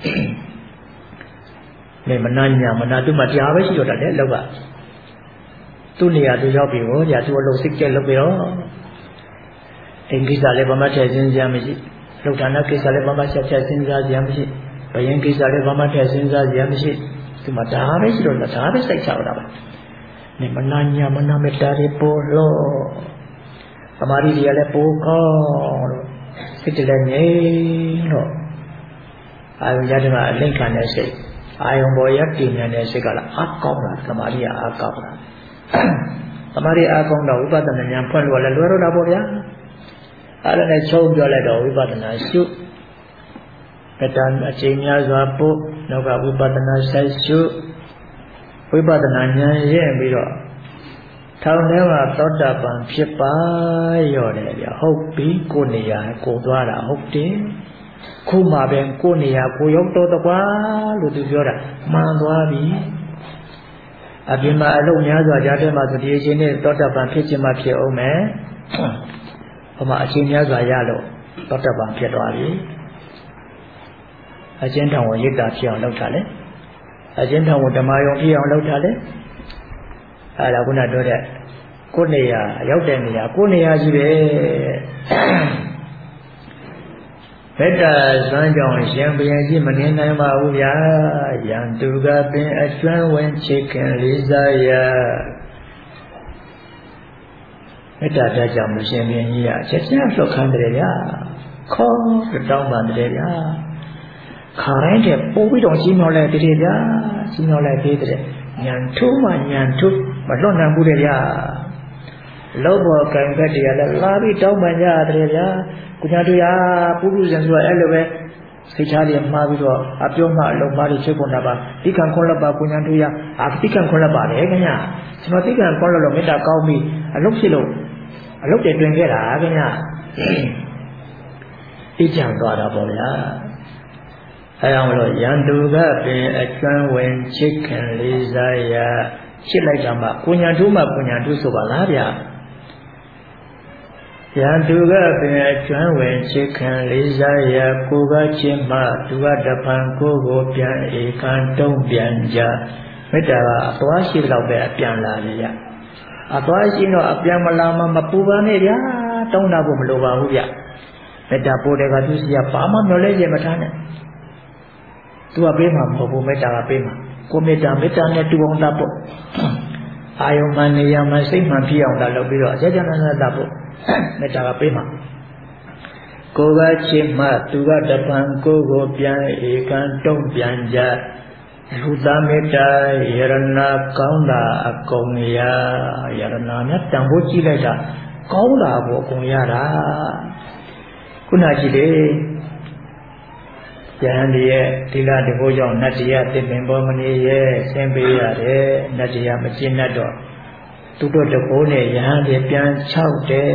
[SPEAKER 1] နေမနာညာမနာသူမှတရားပဲရှိတော့တယ်လောက်ကသူ့နေရာသူရောက်ပြီဟောညာသူ့အလုပ်စိတ်ကြက်လုပ်ပြီးတော့အင်္ဂိစ္စလည်းဘာမှထည့်စဉ်းစားမရှိလုဌာနကိစ္စလည်းဘာမှဆက်ချက်စဉ်းစားကြမရှိဘယင်ကိစ္စလည်းဘာမှထည့်စဉ်းစားကြမရှိသူမှဒါပဲရှိတော့ဒါပဲစိတ်ချတာပါနေမနာညာမနာမေတ္တာတွေပေါ်လို့သမာဓိတွေကလည်းပိုကောင်းလို့စိတ်တလည်းငြိမ်လို့အာယုံရတဲ့မှာအလိမ့်ခံတဲ့စိတ်အာယုံပေါ်ရတည်နေတဲ့စိတ်ကလည်းအားကောင်းတာသမာဓိကအားကောင်းတာသမာဓိအားကောင်းတော့ဝိပဿနာဉာဏ်ဖွင့်လို့လည်းလွယ်တော့တာပေါ့ဗျာအဲ့ဒါနဲ့ချုံပြောလိုက်တော့ဝိပဿနာရှုပဋ္ဌာန်းအချိန်များစွာပို့နောက်ကဝိပဿနာဆက်ရှုဝိပဿနာဉာဏ်ရဲ့ပြီးတော့ထောင်ထဲမှာသောတာပန်ဖြစ်ပါရော့တယ်ဗျဟုတ်ပြီကိုနေရာကိုသွားတာဟုတ်တယ်ခုမှပဲကိုနေရာကိုရောက်တော့တကွာလို့သူပြောတာမှန်သွားပြီအပြင်မှာအလုံးများစွာကြားထဲမှာဆိုဒီအချိန်နဲ့သောတာပန်ဖြစ်ခြင်းမှဖြစ်အောင်မယ်ဟိုမှာအချိန်များစွာရလို့သောတာပန်ဖြစ်သွားပြီအကျဉ်းထောင်ကိုရိတ်တာဖြစ်အောင်လုပ်တာလေအကျဉ်းထောင်ကိုဓမ္မယုံဖြစ်အောင်လုပ်တာလေအဲ့ဒါခုနပြောတဲ့ကိုယ်နေရာရောက်တဲ့နေရာကိုယ်နေရာကြီးပဲမေတ္တာစွမ်းကြောင့်ရှင်ဘုရင်ကြီးမနေနိုင်ပါဘူးဗျာယံသူကပင်အကျွမ်းဝင်ချစ်ခင်လေးစားရမေတ္တာပြကြောင့်ရှင်ဘုရင်ကြီးကချက်ချင်းလွတ်ခံတယ်ဗျာခေါ်တောင်းပန်တယ်ဗျာခါတိုင်းတဲ့ပို့ပြီးတော့ကြီးမြောက်လိုက်တယ်ဗျာကြီးမြောက်လိုက်သေးတယ်ညံထိုးမှညံထိုးမလွတ်နိုင်ဘူးတဲ့ဗျာလောဘောကံကတည်းကလည်းလာပြီးတောင်းပန်ကြတယ်ဗျာကိုညာတို့ရပုရုဇဉ်ဆိုတာအဲ့လိုပဲစိတ်ထားတွေမှားပြီးတော့အပြောမှအလုံးမှားတွေချက်ကုန်တာပါတိကံခွန်လက်ပါကိုညာတို့ရအာတိကံခွန်လက်ပါတယ်ခင်ဗျာကျွန်တော်တိကံခွန်လက်လို့မေတ္တာကောင်းပြီးအလုပ်ဖြစ်လို့အလုပ်တွေတွင်ခဲ့တာခင်ဗျာအေးချမ်းသွားတာပေါ့ဗျာအဲအောင်လို့ယန္တုကပင်အကျွမ်းဝင်ချစ်ခင်လေးစားရချစ်လိုက်တာမှကိုညာတို့မှကိုညာတို့ဆိုပါလားဗျာယန္တုကပင်အကျွမ်းဝင်ချစ်ခင်လေးစားရကိုကချစ်မှသူကတပံကိုကိုပြန်ဧကန်တုံးပြန်ကြမေတ္တာကအသွားရှိတော့ပဲအပြန်လာလေရအသွားရှိတော့အပြန်မလာမှမပူပါနဲ့ဗျာတောင်းတာဖို့မလိုပါဘူးဗျမေတ္တာပို့တဲ့ကသူစီကဘာမှမျောလဲခြင်းမထားနဲ့သူကပေးမှာမဟုတ်ဘူးမေတ္တာကပေးမှာကိုမေတ္တာမေတ္တာနဲ့တူအောင်တာပေါ့အာယုံမှနေရာမှာစိတ်မှဖြစ်အောင်တာလုပ်ပြီးတော့အကျဉ်းချမ်းသာဖို့မေတ္တာကပေးမှာကိုကချစ်မှသူကတပံကိုကိုပြန်ဧကန်တုံးပြန်ကြလူသားမေတ္တာယရဏကောင်းတာအကုန်ရယရဏမြတ်တန်ဖို့ကြည့်လိုက်တာကောင်းတာကိုအကုန်ရတာခုနကြည့်လေယဟန်ဒီရဲ့ဒီလာတဘောကြောင့်နတ်တရားသင်္ပင်ပေါ်မနေရဲ့ဆင်းပေးရတယ်နတ်တရားမကျင့်တတ်တော့သူတို့တဘောနဲ့ယဟန်ဒီပြန်ချောက်တယ်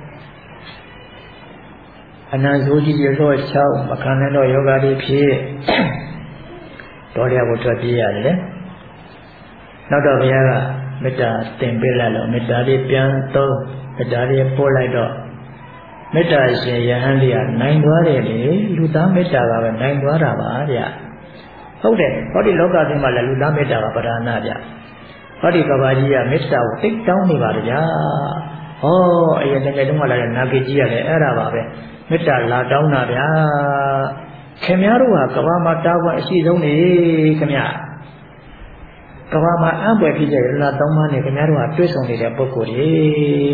[SPEAKER 1] အနန္ဆိုးကြီးတွေတော့ချောက်မခံနိုင်တော့ယောဂါတွေဖြစ်တော်ရကိုထွက်ပြေးရတယ်လေနောက်တော့ဘုရားကမေတ္တာသင်ပေးလိုက်လို့မေတ္တာလေးပြန်သုံးမေတ္တာလေးပို့လိုက်တော့မေတ္တာရှင်ယဟန်လေးကနိုင်သွားတယ်လေလူသားမေတ္တာကပဲနိုင်သွားတာပါဗျဟုတ်တယ်ဟောဒီလောကထဲမှာလည်းလူသားမေတ္တာကပဓာနာဗျဟောဒီကဘာကြီးကမေတ္တာကိုသိတောင်းနေပါကြဟောအရင်တကယ်တုန်းကလည်းနာဂိကြီးကလည်းအဲ့ဒါပါပဲမေတ္တာလာတောင်းတာဗျာခင်ဗျားတို့ကကဘာမှာတာဝန်အရှိဆုံးနေခင်ဗျာကဘာမှာအံ့ဖွယ်ဖြစ်တဲ့ရဏသုံးပါးနဲ့ခင်ဗျားတို့ကတွေ့ဆုံနေတဲ့ပုဂ္ဂိုလ်တွေ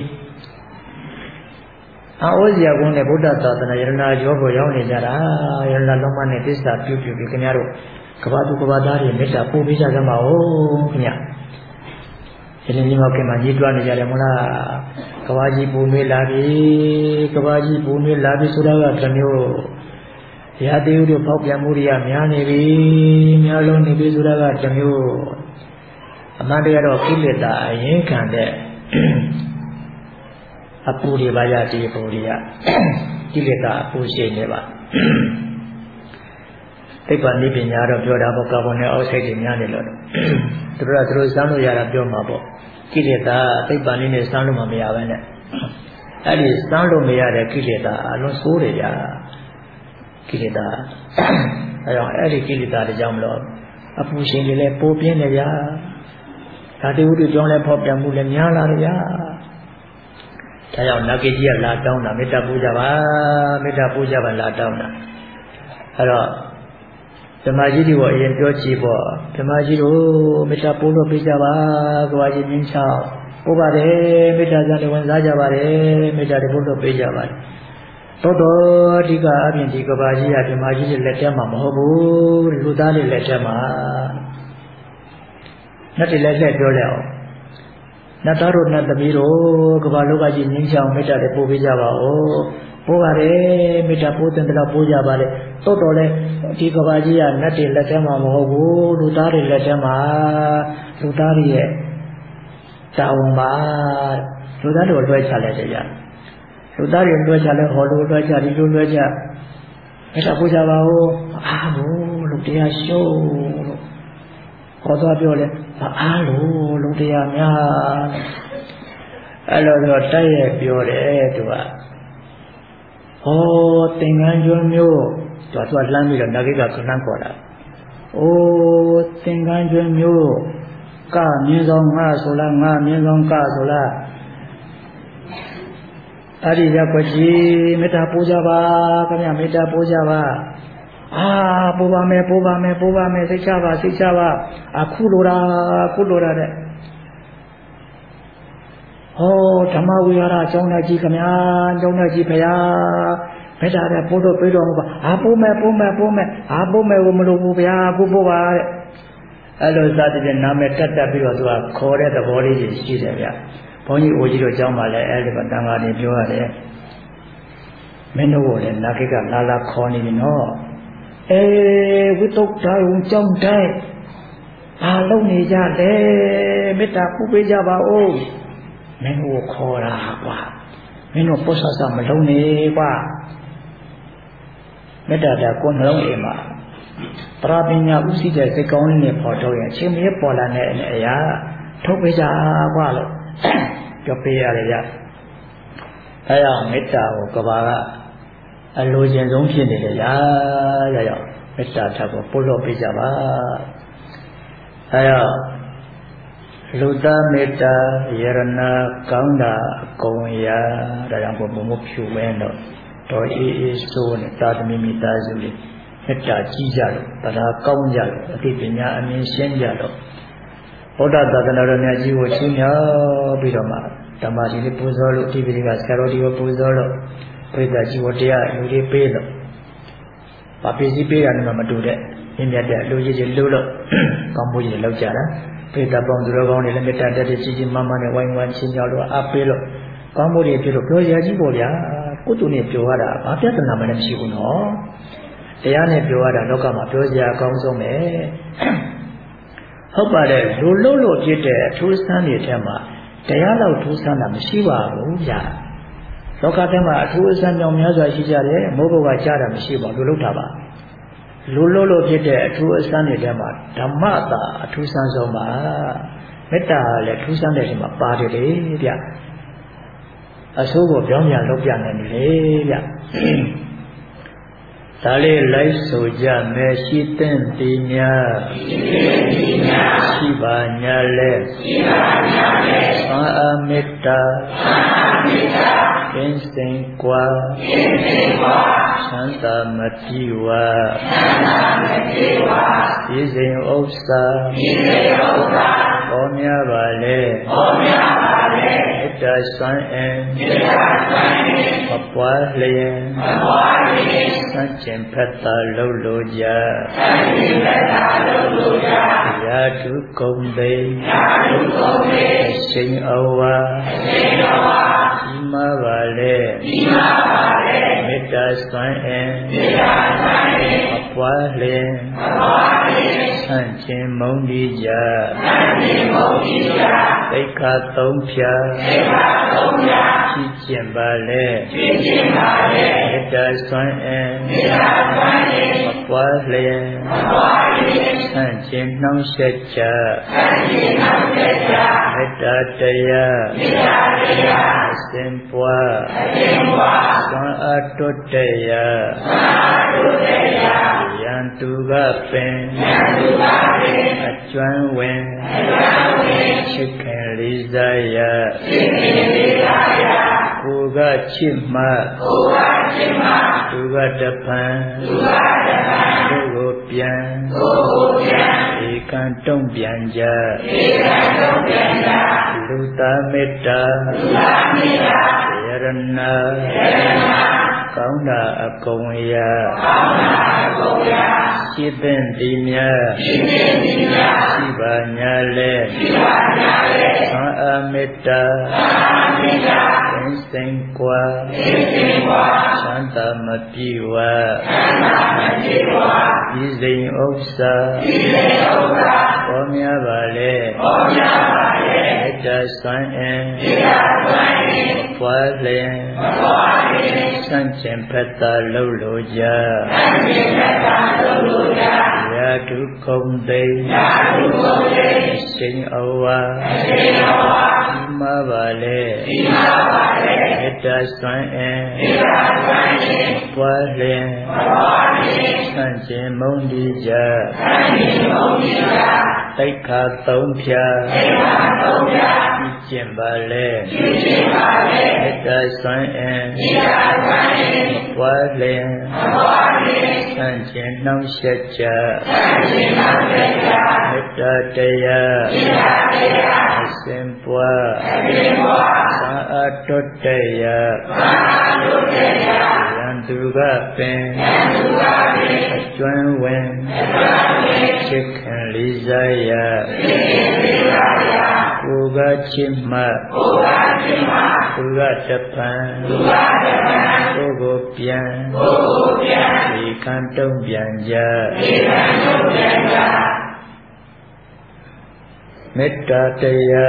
[SPEAKER 1] အာဩဇရာကုန်းနဲ့ဗုဒ္ဓသာသနာယရဏရောကိုရောက်နေကြတာယရဏလုံးမနဲ့သစ္စာပြုပြုပြီးခင်ဗျားတို့ကဘာသူကဘာသားတွေမေတ္တာပို့ပေးကြကြမှာဟုတ်ခင်ဗျာဒီနေ့ဒီမောက်ကမှညှိတွားနေကြတယ်မလားကဘာကြီးပူနေလာပြီကဘာကြီးပူနေလာပြီဆိုတာကတစ်မျိုးရာသေးတို့ပေါက်ပြန်မှုတွေကများနေပြီများလုံးနေပြီဆိုတာကတစ်မျိုးအမှန်တကယ်တော့ကိလေသာအရင်ခံတဲ့အပူတွေပါရဒီအပူတွေကကိလေသာအပူရှိနေပါသိပ္ပံနိပညာတော့ပြောတာပေါ့ကာဗွန်နဲ့အောက်ဆိုက်တွေများနေလို့သူတို့ကသူတို့စမ်းလို့ရတာပြောမှာပေါ့ကိလေသာသိပ္ပံလေးနဲ့စမ်းလို့မရပါနဲ့အဲ့ဒီစမ်းလို့မရတဲ့ကိလေသာအလွန်ဆိုးတယ်ဗျာကိလေသာအဲကြောင့်အဲ့ဒီကိလေသာတွေကြောင့်မလို့အပူရှင်တွေလည်းပိုပြင်းနေဗျာဒါတေဝုဒ္ဓကြောင့်လည်းဖောက်ပြန်မှုလည်းများလာတယ်ဗျာဒါကြောင့်နဂိကြီးကလာတောင်းတာမေတ္တာပူကြပါမေတ္တာပူကြပါလာတောင်းတာအဲ့တော့ဓမ္မကြီးတို့အရင်ပြောကြည့်ပေါ့ဓမ္မကြီးတို့မေတ္တာပို့လို့ပေးကြပါကဘာကြီးမြင်းချောင်းပို့ပါတယ်မေတ္တာကြံဝင်စားကြပါတယ်မေတ္တာပို့လို့ပေးကြပါတယ်တော်တော်အဓိကအပြင်ဒီကဘာကြီးကဓမ္မကြီးတွေလက်ထဲမှာမဟုတ်ဘူးလူသားတွေလက်ထဲမှာနဲ့တည်းလက်လက်ပြောလိုက်အောင်နတ်သားတို့နတ်သမီးတို့ကဘာလောကကြီးမြင်းချောင်းမေတ္တာတွေပို့ပေးကြပါဦးပို့ပါတယ်မေတ္တာပို့တဲ့တော့ပို့ကြပါတယ်တော်တော်လဲဒီကဘာကြီးကနတ်တွေလက်ထဲမှာမဟုတ်ဘူးလူသားတွေလက်ထဲမှာလူသားတွေရဲ့တာဝန်ပါလူသားတို့လွှဲချလိုက်တယ်ကြလူသားတွေလွှဲချလဲဟောလူလွှဲချဒီလူလွှဲချမေတ္တာပို့ကြပါဦးအားလို့လူတရားရှုံးလို့ဟောသွားပြောလဲအားလို့လူတရားများအဲ့လိုတော့တိုက်ရဲ့ပြောတယ်သူကဟောသင်္ကန်းကျွန်းမျိုးသူကလှမ်းပြီးတော့နာဂိကကလှမ်းခေါ်တာအိုးသင်္ကန်းကျွန်းမျိုးကမြင်းဆောင်ငါဆိုလားငါမြင်းဆောင်ကဆိုလားအဲ့ဒီရက်ွက်ကြီးမေတ္တာပို့ကြပါခင်ဗျမေတ္တာပို့ကြပါအာပို့ပါမယ်ပို့ပါမယ်ပို့ပါမယ်စိတ်ချပါစိတ်ချပါအခုလိုတာအခုလိုတာတဲ့ဟောဓမ္မဝိဟာရအကြောင်းတော်ကြီးခင်ဗျာအကြောင်းတော်ကြီးဖရာမေတ္တာတဲ့ပို့တော့ပြေးတော်မူပါအာပို့မယ်ပို့မယ်ပို့မယ်အာပို့မယ်ကိုမလို့ဘူးဗျာအခုပို့ပါတဲ့အဲ့လိုစသဖြင့်နာမည်တက်တက်ပြီးတော့သူကခေါ်တဲ့သဘောလေးကြီးရှိတယ်ဗျဘုန်းကြီးအိုကြီးတို့အကြောင်းပါလဲအဲ့ဒီကတန်ခါနေပြောရတယ်မင်းတို့ကလည်းနာခိကလာလာခေါ်နေပြီနော်အေးဝိတုဒ္ဓယုံကြောင်းတိုင်းဘာလုပ်နေကြလဲမေတ္တာပူပေးကြပါဦးမင်းတို့ခေါ်တာကွာမင်းတို့ပု္ပ္ပဆာမလုံးနေကွာမေတ္တာတာကိုယ်နှလုံးအိမ်မှာပရာပညာဥသိတဲ့စိတ်ကောင်းလေးနဲ့ပေါ်ထုတ်ရင်အချိန်မရပေါ်လာတဲ့အရာထုတ်ပေးကြကွာလို့ပြောပေးရတယ်ဗျအဲဒါမေတ္တာကိုကဘာကအလိုချင်ဆုံးဖြစ်နေတယ်ဗျာရရမေတ္တာထပ်ကိုပို့လို့ပေးကြပါအဲဒါလူသားမေတ္တာယရဏကောင်းတာအကုန်ရာဒါကြောင့်ဘုံဘုံဖြူဝဲတော့တော်အေးအေးဆိုးနေတာသမီမိသားစုလေးမေတ္တာကြီးကြလို့တရားကောင်းကြလို့အသိပညာအမြင်ရှင်းကြလို့ဘုဒ္ဓသာသနာတော်များကြီးကိုချင်းမြောက်ပြီးတော့မှဓမ္မကြီးလေးပူဇော်လို့ဒီပြည်ကဆရာတော်ဒီကိုပူဇော်လို့ပြိဿကြီးကိုတရားလူတွေပေးလို့ဗာပစ္စည်းပေးတာနဲ့မတူတဲ့မြင့်မြတ်တဲ့လူကြီးကြီးလူလို့ကောင်းမှုကြီးလောက်ကြတာပြိဿပေါင်းသူတော်ကောင်းတွေလည်းမေတ္တာတက်တဲ့ကြီးကြီးမားမားနဲ့ဝိုင်းဝန်းချင်းမြောက်လို့အားပေးလို့ကောင်းမှုတွေဖြစ်လို့ပြောရကြီးပေါ့ဗျာကိုယ်တူနဲ့ပြောရတာဘာပြဿနာမှလည်းမရှိဘူးနော်တရားနဲ့ပြောရတာလောကမှာပြောစရာအကောင်းဆုံးပဲဟုတ်ပါတယ်လူလို့လို့ဖြစ်တဲ့အထူးဆန်းတွေထဲမှာတရားလောက်ထူးဆန်းတာမရှိပါဘူးဗျာလောကထဲမှာအထူးအဆန်းကြောင့်များစွာရှိကြတယ်မိုးဘုရားကြားတာမရှိပါဘူးလူလို့တာပါလူလို့လို့ဖြစ်တဲ့အထူးအဆန်းတွေထဲမှာဓမ္မတာအထူးဆန်းဆုံးပါမေတ္တာလည်းထူးဆန်းတဲ့နေရာမှာပါတယ်လေဗျာအဆိုးကိုပြောင်းပြန်လုပ်ပြနိုင်တယ်လေဗျာဒါလေးလိုက်ဆိုကြမယ်ရှိတဲ့ဒီများရှိပါညာလဲရှိပါညာလဲသာအမေတ္တာသာအမေတ္တာကင်းစင်ကွာကင်းစင်ကွာသံသာမတိဝါသံသာမတိဝါဤစဉ်ဥစ္စာဤစဉ်ဥစ္စာပေါ်များပါလေပေါ်များပါလေမေတ္တာစွမ်းအင်မေတ္တာစွမ်းအင်မပွားလျင်မပွားလျင်စัจကျင်ဖတ်တာလုံးလို့ကြစัจကျင်ဖတ်တာလုံးလို့ကြရာထုကုန်သိရာထုကုန်သိအရှင်အဝါအရှင်အဝါဒီမှာပါလေဒီမှာပါလေမေတ္တာစွမ်းအင်မေတ္တာစွမ်းအင်မပွားလျင်မပွားလျင်စัจကျင်မုန်းဒီကြစัจကျင်မုန်းဒီကြသိက္ခာသုံးဖြာသိက္ခာသုံးဖြာကြည်ကျင်ပါလေကြည်ကျင်ပါလေမေတ္တာစွမ်းအင်မေတ္တာစွမ်းအင်မပွားလျင်မပွားလျင်စัจကျင်နှောင့်ယှက်ကြစัจကျင်နှောင့်ယှက်ကြမေတ္တာတရားမေတ္တာတရားအစဉ်ပွားအစဉ်ပွားစွမ်းအားတွတ်တရားစွမ်းအားတွတ်တရားယံသူကပင်ယံသူကပင်အကျွမ်းဝင်အကျွမ်းဝင်ချစ်ခင်လေးစားရချစ်ခင်လေးစားရကိုကချစ်မှကိုကချစ်မှသူကတပံသူကတပံကိုကိုပြန်ကိုကိုပြန်ဧကံတုံ့ပြန်ကြဧကံတုံ့ပြန်ကြလူသားမေတ္တာလူသားမေတ္တာယရဏယရဏကောင်းတာအကုန်ရာကောင်းတာအကုန်ရာရှိတဲ့ဒီမြတ်ရှိတဲ့ဒီမြတ်ရှိပါညာလေရှိပါညာလေသာအမေတ္တာသာအမေတ္တာသင်္စင်ကွာသင်္စင်ကွာသံသာမပြေဝသံသာမပြေဝဒီစိန်ဥစ္စာဒီစိန်ဥစ္စာပေါ်များပါလေပေါ်များပါလေမေတ္တာစွမ်းအင်မေတ္တာစွမ်းအင်ပွားလျင်ပွားလျင်စံကျင်ဖတ်တာလုံးလို့ကြစံကျင်ဖတ်တာလုံးလို့ကြရာထုကုန်သိရာထုကုန်သိအရှင်အဝါအရှင်အဝါဒီမ ma ba le metta swan en twa lin san chin mong di ja tai kha taung phya chin ba le metta swan en twa lin san chin nong shat ja metta taya asin pwa sa atut taya yan tu ga pen chuan wen chik khan li za ya ko ga chim ma ko ga tapan ko go pian di kan tong pian ja metta taya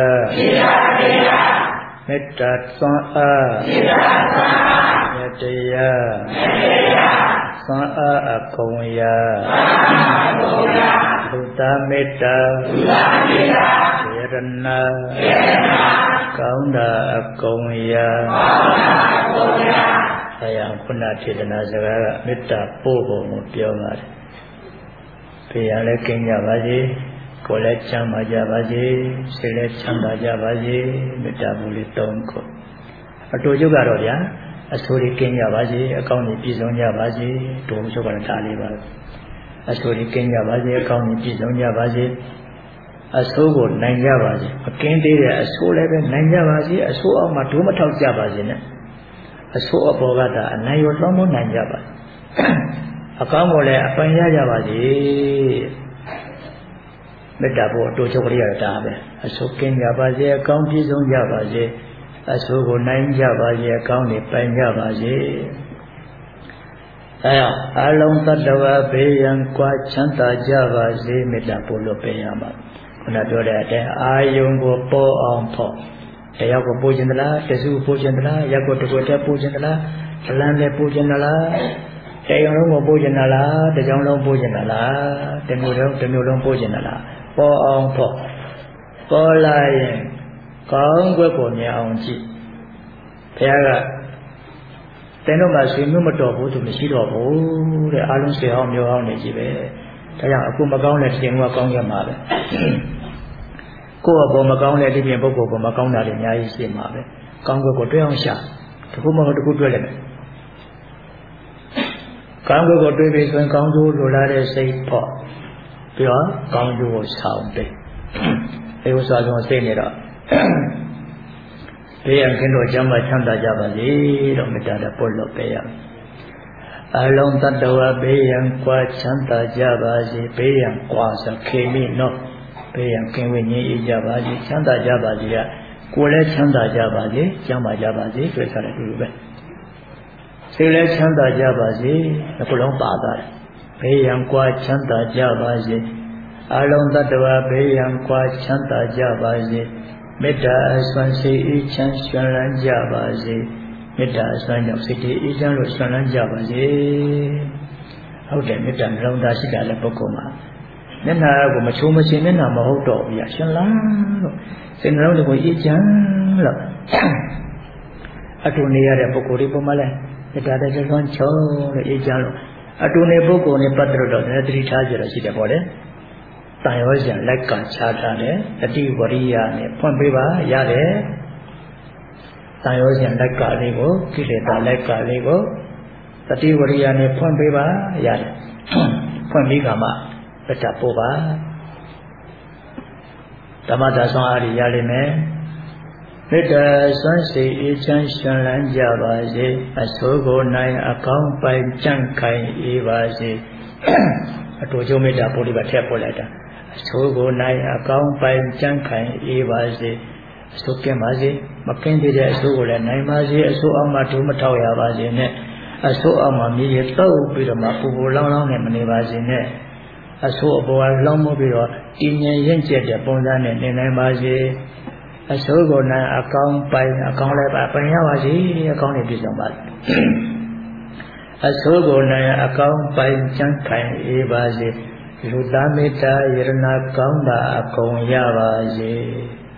[SPEAKER 1] metta swan a metta ya swan a akong ya Buddha metta Sirana Kaung da akong ya Saya kuna thidana sagaga metta poh poh ko pyaw ngare Phiya le kin ja ba siကိုယ်လည်းချမ်းသာကြပါစေစိတ်လည်းချမ်းသာကြပါစေမေတ္တာမူလေးသုံးခုအတူချုပ်ကတော့ဗျာအဆိုးတွေကင်းကြပါစေအကောင်းကြီးပြည့်စုံကြပါစေတူချုပ်ကတော့ဒါလေးပါအဆိုးတွေကင်းကြပါစေအကောင်းကြီးပြည့်စုံကြပါစေအဆိုးကိုနိုင်ကြပါစေမကင်းသေးတဲ့အဆိုးလည်းပဲနိုင်ကြပါစေအဆိုးအောက်မှာဒုမထောက်ကြပါစေနဲ့အဆိုးအပေါ်ကဒါအနိုင်ရောလွှမ်းမိုးနိုင်ကြပါအကောင်းကိုလည်းအပိုင်ရကြပါစေမေတ္တာဖို့အတူချုပ်ကလေးရတာပဲအဆိုးကင်းကြပါစေအကောင်းပြည့်စုံကြပါစေအဆိုးကိုနိုင်ကြပါစေအကောင်းတွေပိုင်ကြပါစေအဲအလုံးသတ္တဝါဘေးရန်ကွာချမ်းသာကြပါစေမေတ္တာပို့လို့ပေးရမှာခုနပြောတဲ့အတိုင်းအာယုံကိုပေါ်အောင်ဖို့တယောက်ကိုပို့ခြင်းသလားတစုပို့ခြင်းသလားရက်ကိုတစ်ကိုယ်တည်းပို့ခြင်းသလားဇလန်းနဲ့ပို့ခြင်းသလားတယောက်လုံးကိုပို့ခြင်းသလားတစ်ကြောင်လုံးပို့ခြင်းသလားတစ်မျိုးလုံးတစ်မျိုးလုံးပို့ခြင်းသလားပေါ်အောင်ဖို့ပေါ်လာရင်ကောင်းကွက်ကိုမြင်အောင်ကြည့်ဘုရားကတင်းတို့မှာဆွေမျိုးမတော်ဘူးသူမရှိတော့ဘူးတဲ့အားလုံးဆွေအောင်မျိုးအောင်နေကြည့်ပဲဒါကြောင့်အခုမကောင်းတဲ့တင်ကကောင်းကြမှာပဲကိုယ့်အပေါ်မကောင်းတဲ့ဒီပြင်ပုဂ္ဂိုလ်ကမကောင်းတာတွေအများကြီးရှိမှာပဲကောင်းကွက်ကိုတွေ့အောင်ရှာတခုမဟုတ်တခုတွေ့လိုက်မယ်ကောင်းကွက်ကိုတွေ့ပြီဆိုရင်ကောင်းကျိုးလိုလားတဲ့စိတ်ပေါ့ပြီးတော့ကောင်းကျိုးကိုဆောင်တယ်အဲဥစ္စာဆုံးစိတ်နေတော့ဘေးရန်ကင်းတို့ကျမ်းမာချမ်းသာကြပါစေတော့မေတ္တာနဲ့ပို့လို့ပေးရအလုံးတတ္တဝါဘေးရန်ကွာချမ်းသာကြပါစေဘေးရန်ကွာဆိုခေမိနော်ဘေးရန်ကင်းဝိညာဉ်အေးကြပါစေချမ်းသာကြပါစေကကိုယ်လည်းချမ်းသာကြပါစေကျမ်းမာကြပါစေတွေ့ကြတယ်ဒီလိုပဲစိတ်လည်းချမ်းသာကြပါစေအခုလုံးပါတာဘေးရန်ကွာချမ်းသာကြပါစေအလုံးတတ္တဝါဘေးရန်ကွာချမ်းသာကြပါစေမေတ္တာအစွမ်းစိတ်အေးချမ်းရွှင်လန်းကြပါစေမေတ္တာအစွမ်းကြောင့်စိတ်အေးချမ်းလို့ရွှင်လန်းကြပါစေဟုတ်တယ်မေတ္တာနှလုံးသားရှိတာလည်းပုဂ္ဂိုလ်မှာမျက်နှာကိုမချိုးမချင်းမျက်နှာမဟုတ်တော့ဘူးရရွှင်လန်းလို့စိတ်နှလုံးကိုအေးချမ်းလို့အတူနေရတဲ့ပုဂ္ဂိုလ်ဒီပုံမှန်လဲမေတ္တာတဲ့ကျွမ်းချုံလို့အေးချမ်းလို့အတူနေပုဂ္ဂိုလ်နဲ့ပတ်သက်တော့လည်းသတိထားကြရရှိတယ်ပေါ့လေတန်ရောစံလက်ကချထားတယ်တတိဝရိယနဲ့ဖွင့်ပေးပါရတယ်တန်ရောစံလက်ကလေးကိုကိလေသာလက်ကလေးကိုတတိဝရိယနဲ့ဖွင့်ပေးပါရတယ်ဖွင့်ပြီးကမှပတ္တပို့ပါဓမ္မတာဆောင်အားရလိမ့်မယ်မေတ္တာစွမ်းစိတ်အေးချမ်းရွှင်လန်းကြပါစေအဆိုးကိုနိုင်အကောင်းပိုင်ကြန့်ခိုင်အေးပါစေအတူကျုံမေတ္တာပို့လေးပါထည့်ပို့လိုက်တာအဆိုးကိုနိုင်အကောင်းပိုင်ကြန့်ခိုင်အေးပါစေအဆိုးကင်းပါစေမကင်းသေးတဲ့အဆိုးကိုလည်းနိုင်ပါစေအဆိုးအောင်မှဒုမထောက်ရပါစေနဲ့အဆိုးအောင်မှမြေရတုပ်ပြီးတော့မှပူပူလောင်းလောင်းနဲ့မနေပါစေနဲ့အဆိုးအပေါ်ကလောင်းမိုးပြီးတော့တည်ငြိမ်ရင့်ကျက်တဲ့ပုံစံနဲ့နေနိုင်ပါစေအဆိုးကိုနိုင်အကောင်းပိုင်အကောင်းလည်းပါပိုင်ရပါစေအကောင်းနဲ့ပြည့်စုံပါစေအဆိုးကိုနိုင်အကောင်းပိုင်ချမ်းခိုင်အေးပါစေလူသားမေတ္တာယရဏကောင်းတာအကုန်ရပါစေ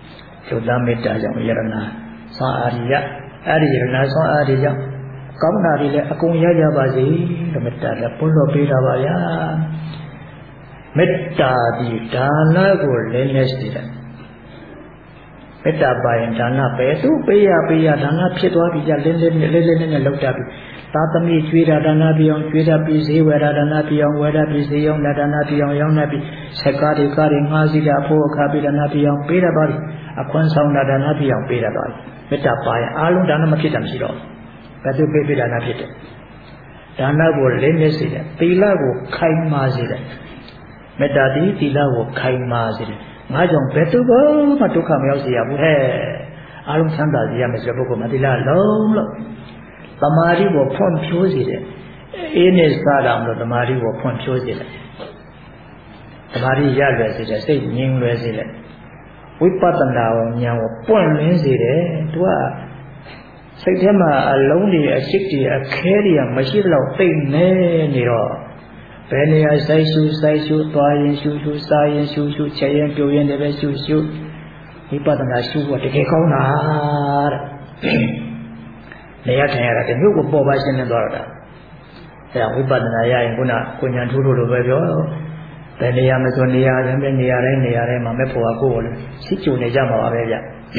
[SPEAKER 1] လူသားမေတ္တာကြောင့်ယရနာဆွမ်းအားရအဲ့ဒီယရနာဆွမ်းအားတွေကြောင့်ကောင်းတာတွေလည်းအကုန်ရကြပါစေလို့မေတ္တာလည်းပွင့်လို့ပေးတာပါဗျာမေတ္တာဒီဒါနကိုလည်းနဲ့ရှိတယ်မေတ္တာပါရင်ဒါနပဲသူပေးရပေးရဒါနဖြစ်သွားပြီကြလင်းလင်းနဲ့လေးလေးနဲ့လောက်တာပြီသာသမီကျွေးတာဒါနပြောင်းကျွေးတာပြီးဈေးဝယ်တာဒါနပြောင်းဝယ်တာပြီးဈေးရောက်တာဒါနပြောင်းရောက်နေပြီဆက်ကားတွေကားတွေငှားစီတာအဖို့အခါပြီးဒါနပြောင်းပေးတာပါအခွင့်ဆောင်တာဒါနပြောင်းပေးတာပါမေတ္တာပါရင်အားလုံးဒါနမဖြစ်တာမရှိတော့ဘယ်သူပေးပေးဒါနဖြစ်တယ်ဒါနကိုလေးနဲ့စေတယ်သီလကိုခိုင်မာစေတယ်မေတ္တာဒီသီလကိုခိုင်မာစေတယ်ငါကြောင့်ဘယ်သူမှဒုက္ခမရောက်စေရဘူးဟဲ့အားလုံးချမ်းသာစေရမယ်ဆိုတဲ့ပုဂ္ဂိုလ်မှာသီလလုံးလို့သမာဓိကိုဖွံ့ဖြိုးစေတယ်အေးနဲ့စားတာမလို့သမာဓိကိုဖွံ့ဖြိုးစေတယ်သမာဓိရလွယ်စေတယ်စိတ်ငြိမ်လွယ်စေတယ်ဝိပဿနာဉာဏ်ကိုပွင့်လင်းစေတယ်သူကစိတ်ထဲမှာအလုံးတွေအရှိတွေအခဲတွေကမရှိတော့သိနေနေတော့ဘယ်နေရာဆိုင်ရှုဆိုင်ရှုသွားရင်ရှုရှုစားရင်ရှုရှုချက်ရင်ပြုတ်ရင်လည်းပဲရှုရှုဝိပဿနာရှုဖို့တကယ်ကောင်းတာတဲ့နေရာထိုင်ရတာတမျိုးကိုပေါ်ပါရှင်းနေသွားတာအဲဝိပဿနာရရင်ခုနကိုညာထိုးထိုးလိုပဲပြောဘယ်နေရာမဆိုနေရာတိုင်းပဲနေရာတိုင်းနေရာတိုင်းမှာမဲ့ဖို့ကကိုယ်ကိုလည်းစိတ်ကြုံနေကြမှာပါပဲဗျ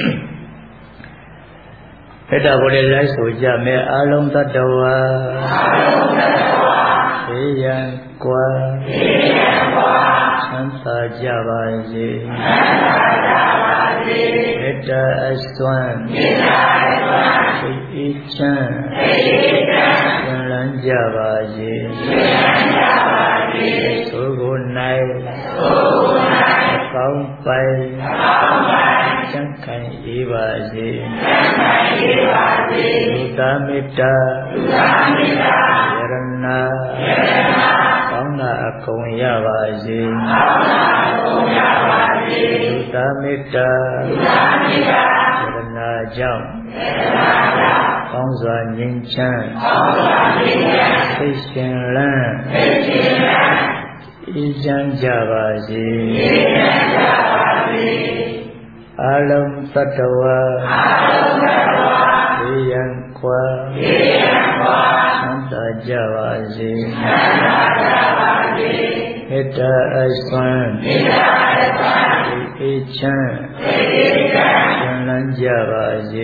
[SPEAKER 1] မေတ္တာကိုလည်းလိုက်ဆိုကြမယ်အလုံးတ attva ေယံကွာချမ်းသာကြပါစေမေတ္တာအစွမ်းစိတ်အေးချမ်းဉာဏ်လန်းကြပါစေသို့ကို၌ကောင်းပိုင်ချမ်းခိုင်အေးပါစေလူသားမေတ္တာယရနာကောင်းတာအကုန်ရပါစေလူသားမေတ္တာယရနာကြောင့်ကောင်းစွာငြိမ်းချမ်းသိရှင်လန်းအေးချမ်းကြပါစေအလုံးသတ္တဝါဘေးရန်ကွာချမ်းသာကြပါစေမေတ္တာအစွမ်းအေးချမ်းဉာဏ်လန်းကြပါစေ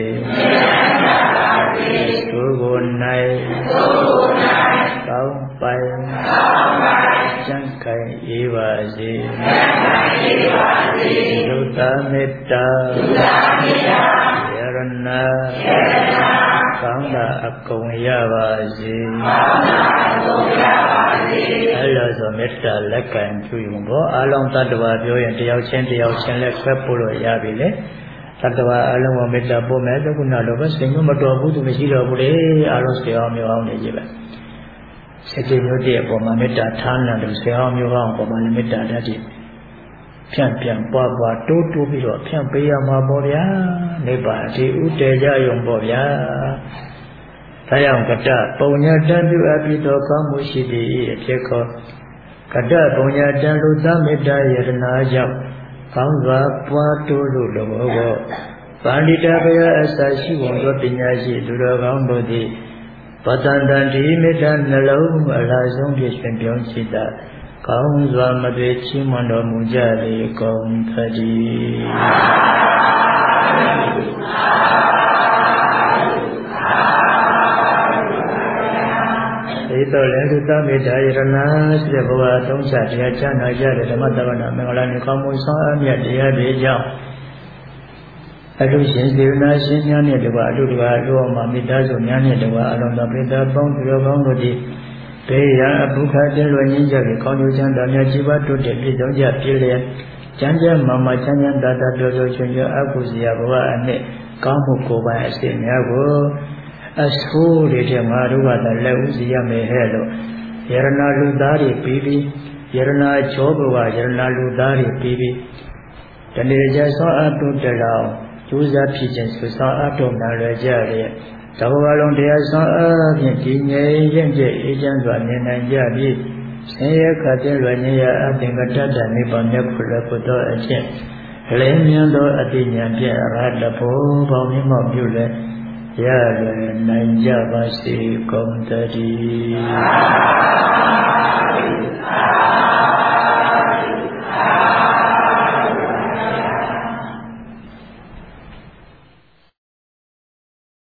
[SPEAKER 1] သို့ကို၌ကောင်းပိုင်ချမ်းခိုင်အေးပါစေလူသားမေတ္တာယရနာကောင်းတာအကုန်ရပါစေအဲ့လိုဆိုမေတ္တာလက်ကံကျွေးဘောအလုံးတ attva ပြောရင်တယောက်ချင်းတယောက်ချင်းလက်ဆွဲပို့လို့ရပြီလေattva အလုံးကိုမေတ္တာပို့မယ်တခုနတော့ပဲစိတ်မတော်ဘူးသူမရှိတော့ဘူးလေအလုံးစေအောင်မျိုးအောင်နေကြပဲစိတ်မျိုးတည်းအပေါ်မှာမေတ္တာထားနေတယ်စေအောင်မျိုးအောင်ပေါ်မှာလည်းမေတ္တာတတ်တယ်ဖြန့်ပြန်ပွားပွားတိုးတိုးပြီးတော့ဖြန့်ပေးရမှာပေါ့ဗျာနိဗ္ဗာန်ဒီဥတည်ကြယုံပေါ့ဗျာဒါကြောင့်ကတ္တပုံညာတန်ပြုအပ်ပြီးတော့ကောင်းမှုရှိသည်အဖြစ်ခေါ်ကတ္တပုံညာတန်လူသားမေတ္တာယတနာကြောင့်ကောင်းစွာပွားတိုးလို့လောဘောပါဠိတဘယအစရှိဝန်သောပညာရှိသူတော်ကောင်းတို့သည်ပတ္တန္တံဒီမေတ္တာနှလုံးအလားဆုံးဖြင့်ရှင်ပြောင်းရှိတာကောင်းစွာမသွေချီးမွမ်းတော်မူကြလေကုန်သတည်းဒီတော့လည်းသုတမေတ္တာယရဏဆိုတဲ့ဘဝသုံးချက်တရားချမ်းသာကြတဲ့ဓမ္မတဝနာမင်္ဂလာနေကောင်းမှုဆောင်အမြတ်တရားတွေကြောင့်အလူရှင်စေနာရှင်များနဲ့တကွာအလူတကွာအလူအောင်မှာမိသားစုများနဲ့တကွာအလုံးစုံပိဿပေါင်းသူတော်ကောင်းတို့ဒီဘေးရန်အပုခတ်တဲ့လွယ်ရင်းကြပြီးကောင်းကျိုးချမ်းသာများကြီးပွားတိုးတက်ပြည့်စုံကြပြည့်လျက်ကျမ်းကျမ်းမာမာချမ်းချမ်းသာသာပျော်ပျော်ရွှင်ရွှင်အကုစရာဘဝအနှစ်ကောင်းမှုကိုယ်ပိုင်အစီအများကိုအဆိုးတွေတဲ့ငါတို့ကလည်းလက်ဦးစီရမယ်ဟဲ့လို့ယရနာလူသားတွေပြီးပြီးယရနာချောဘဝယရနာလူသားတွေပြီးပြီးတနေ့ကျဆောအတုတတော်ကျိုးစားဖြစ်ခြင်းဆိုဆောအတုနာလွယ်ကြတဲ့တဘောလုံးတရားဆောင်အားဖြင့်ဒီငြိမ်ခြင်းဖြင့်အေးချမ်းစွာနေနိုင်ကြပြီးဆင်းရဲခတ်တဲ့လွယ်နေရအသင်္ကတ္တနိဗ္ဗာန်မြတ်ဖို့လည်းဘုသောအကျင့်လေမြန်းသောအတိညာဖြင့်အရဟတဖို့ပေါင်းမြတ်မောက်ပြုလည်းရလွယ်နိုင်ကြပါစေကုန်သတည်း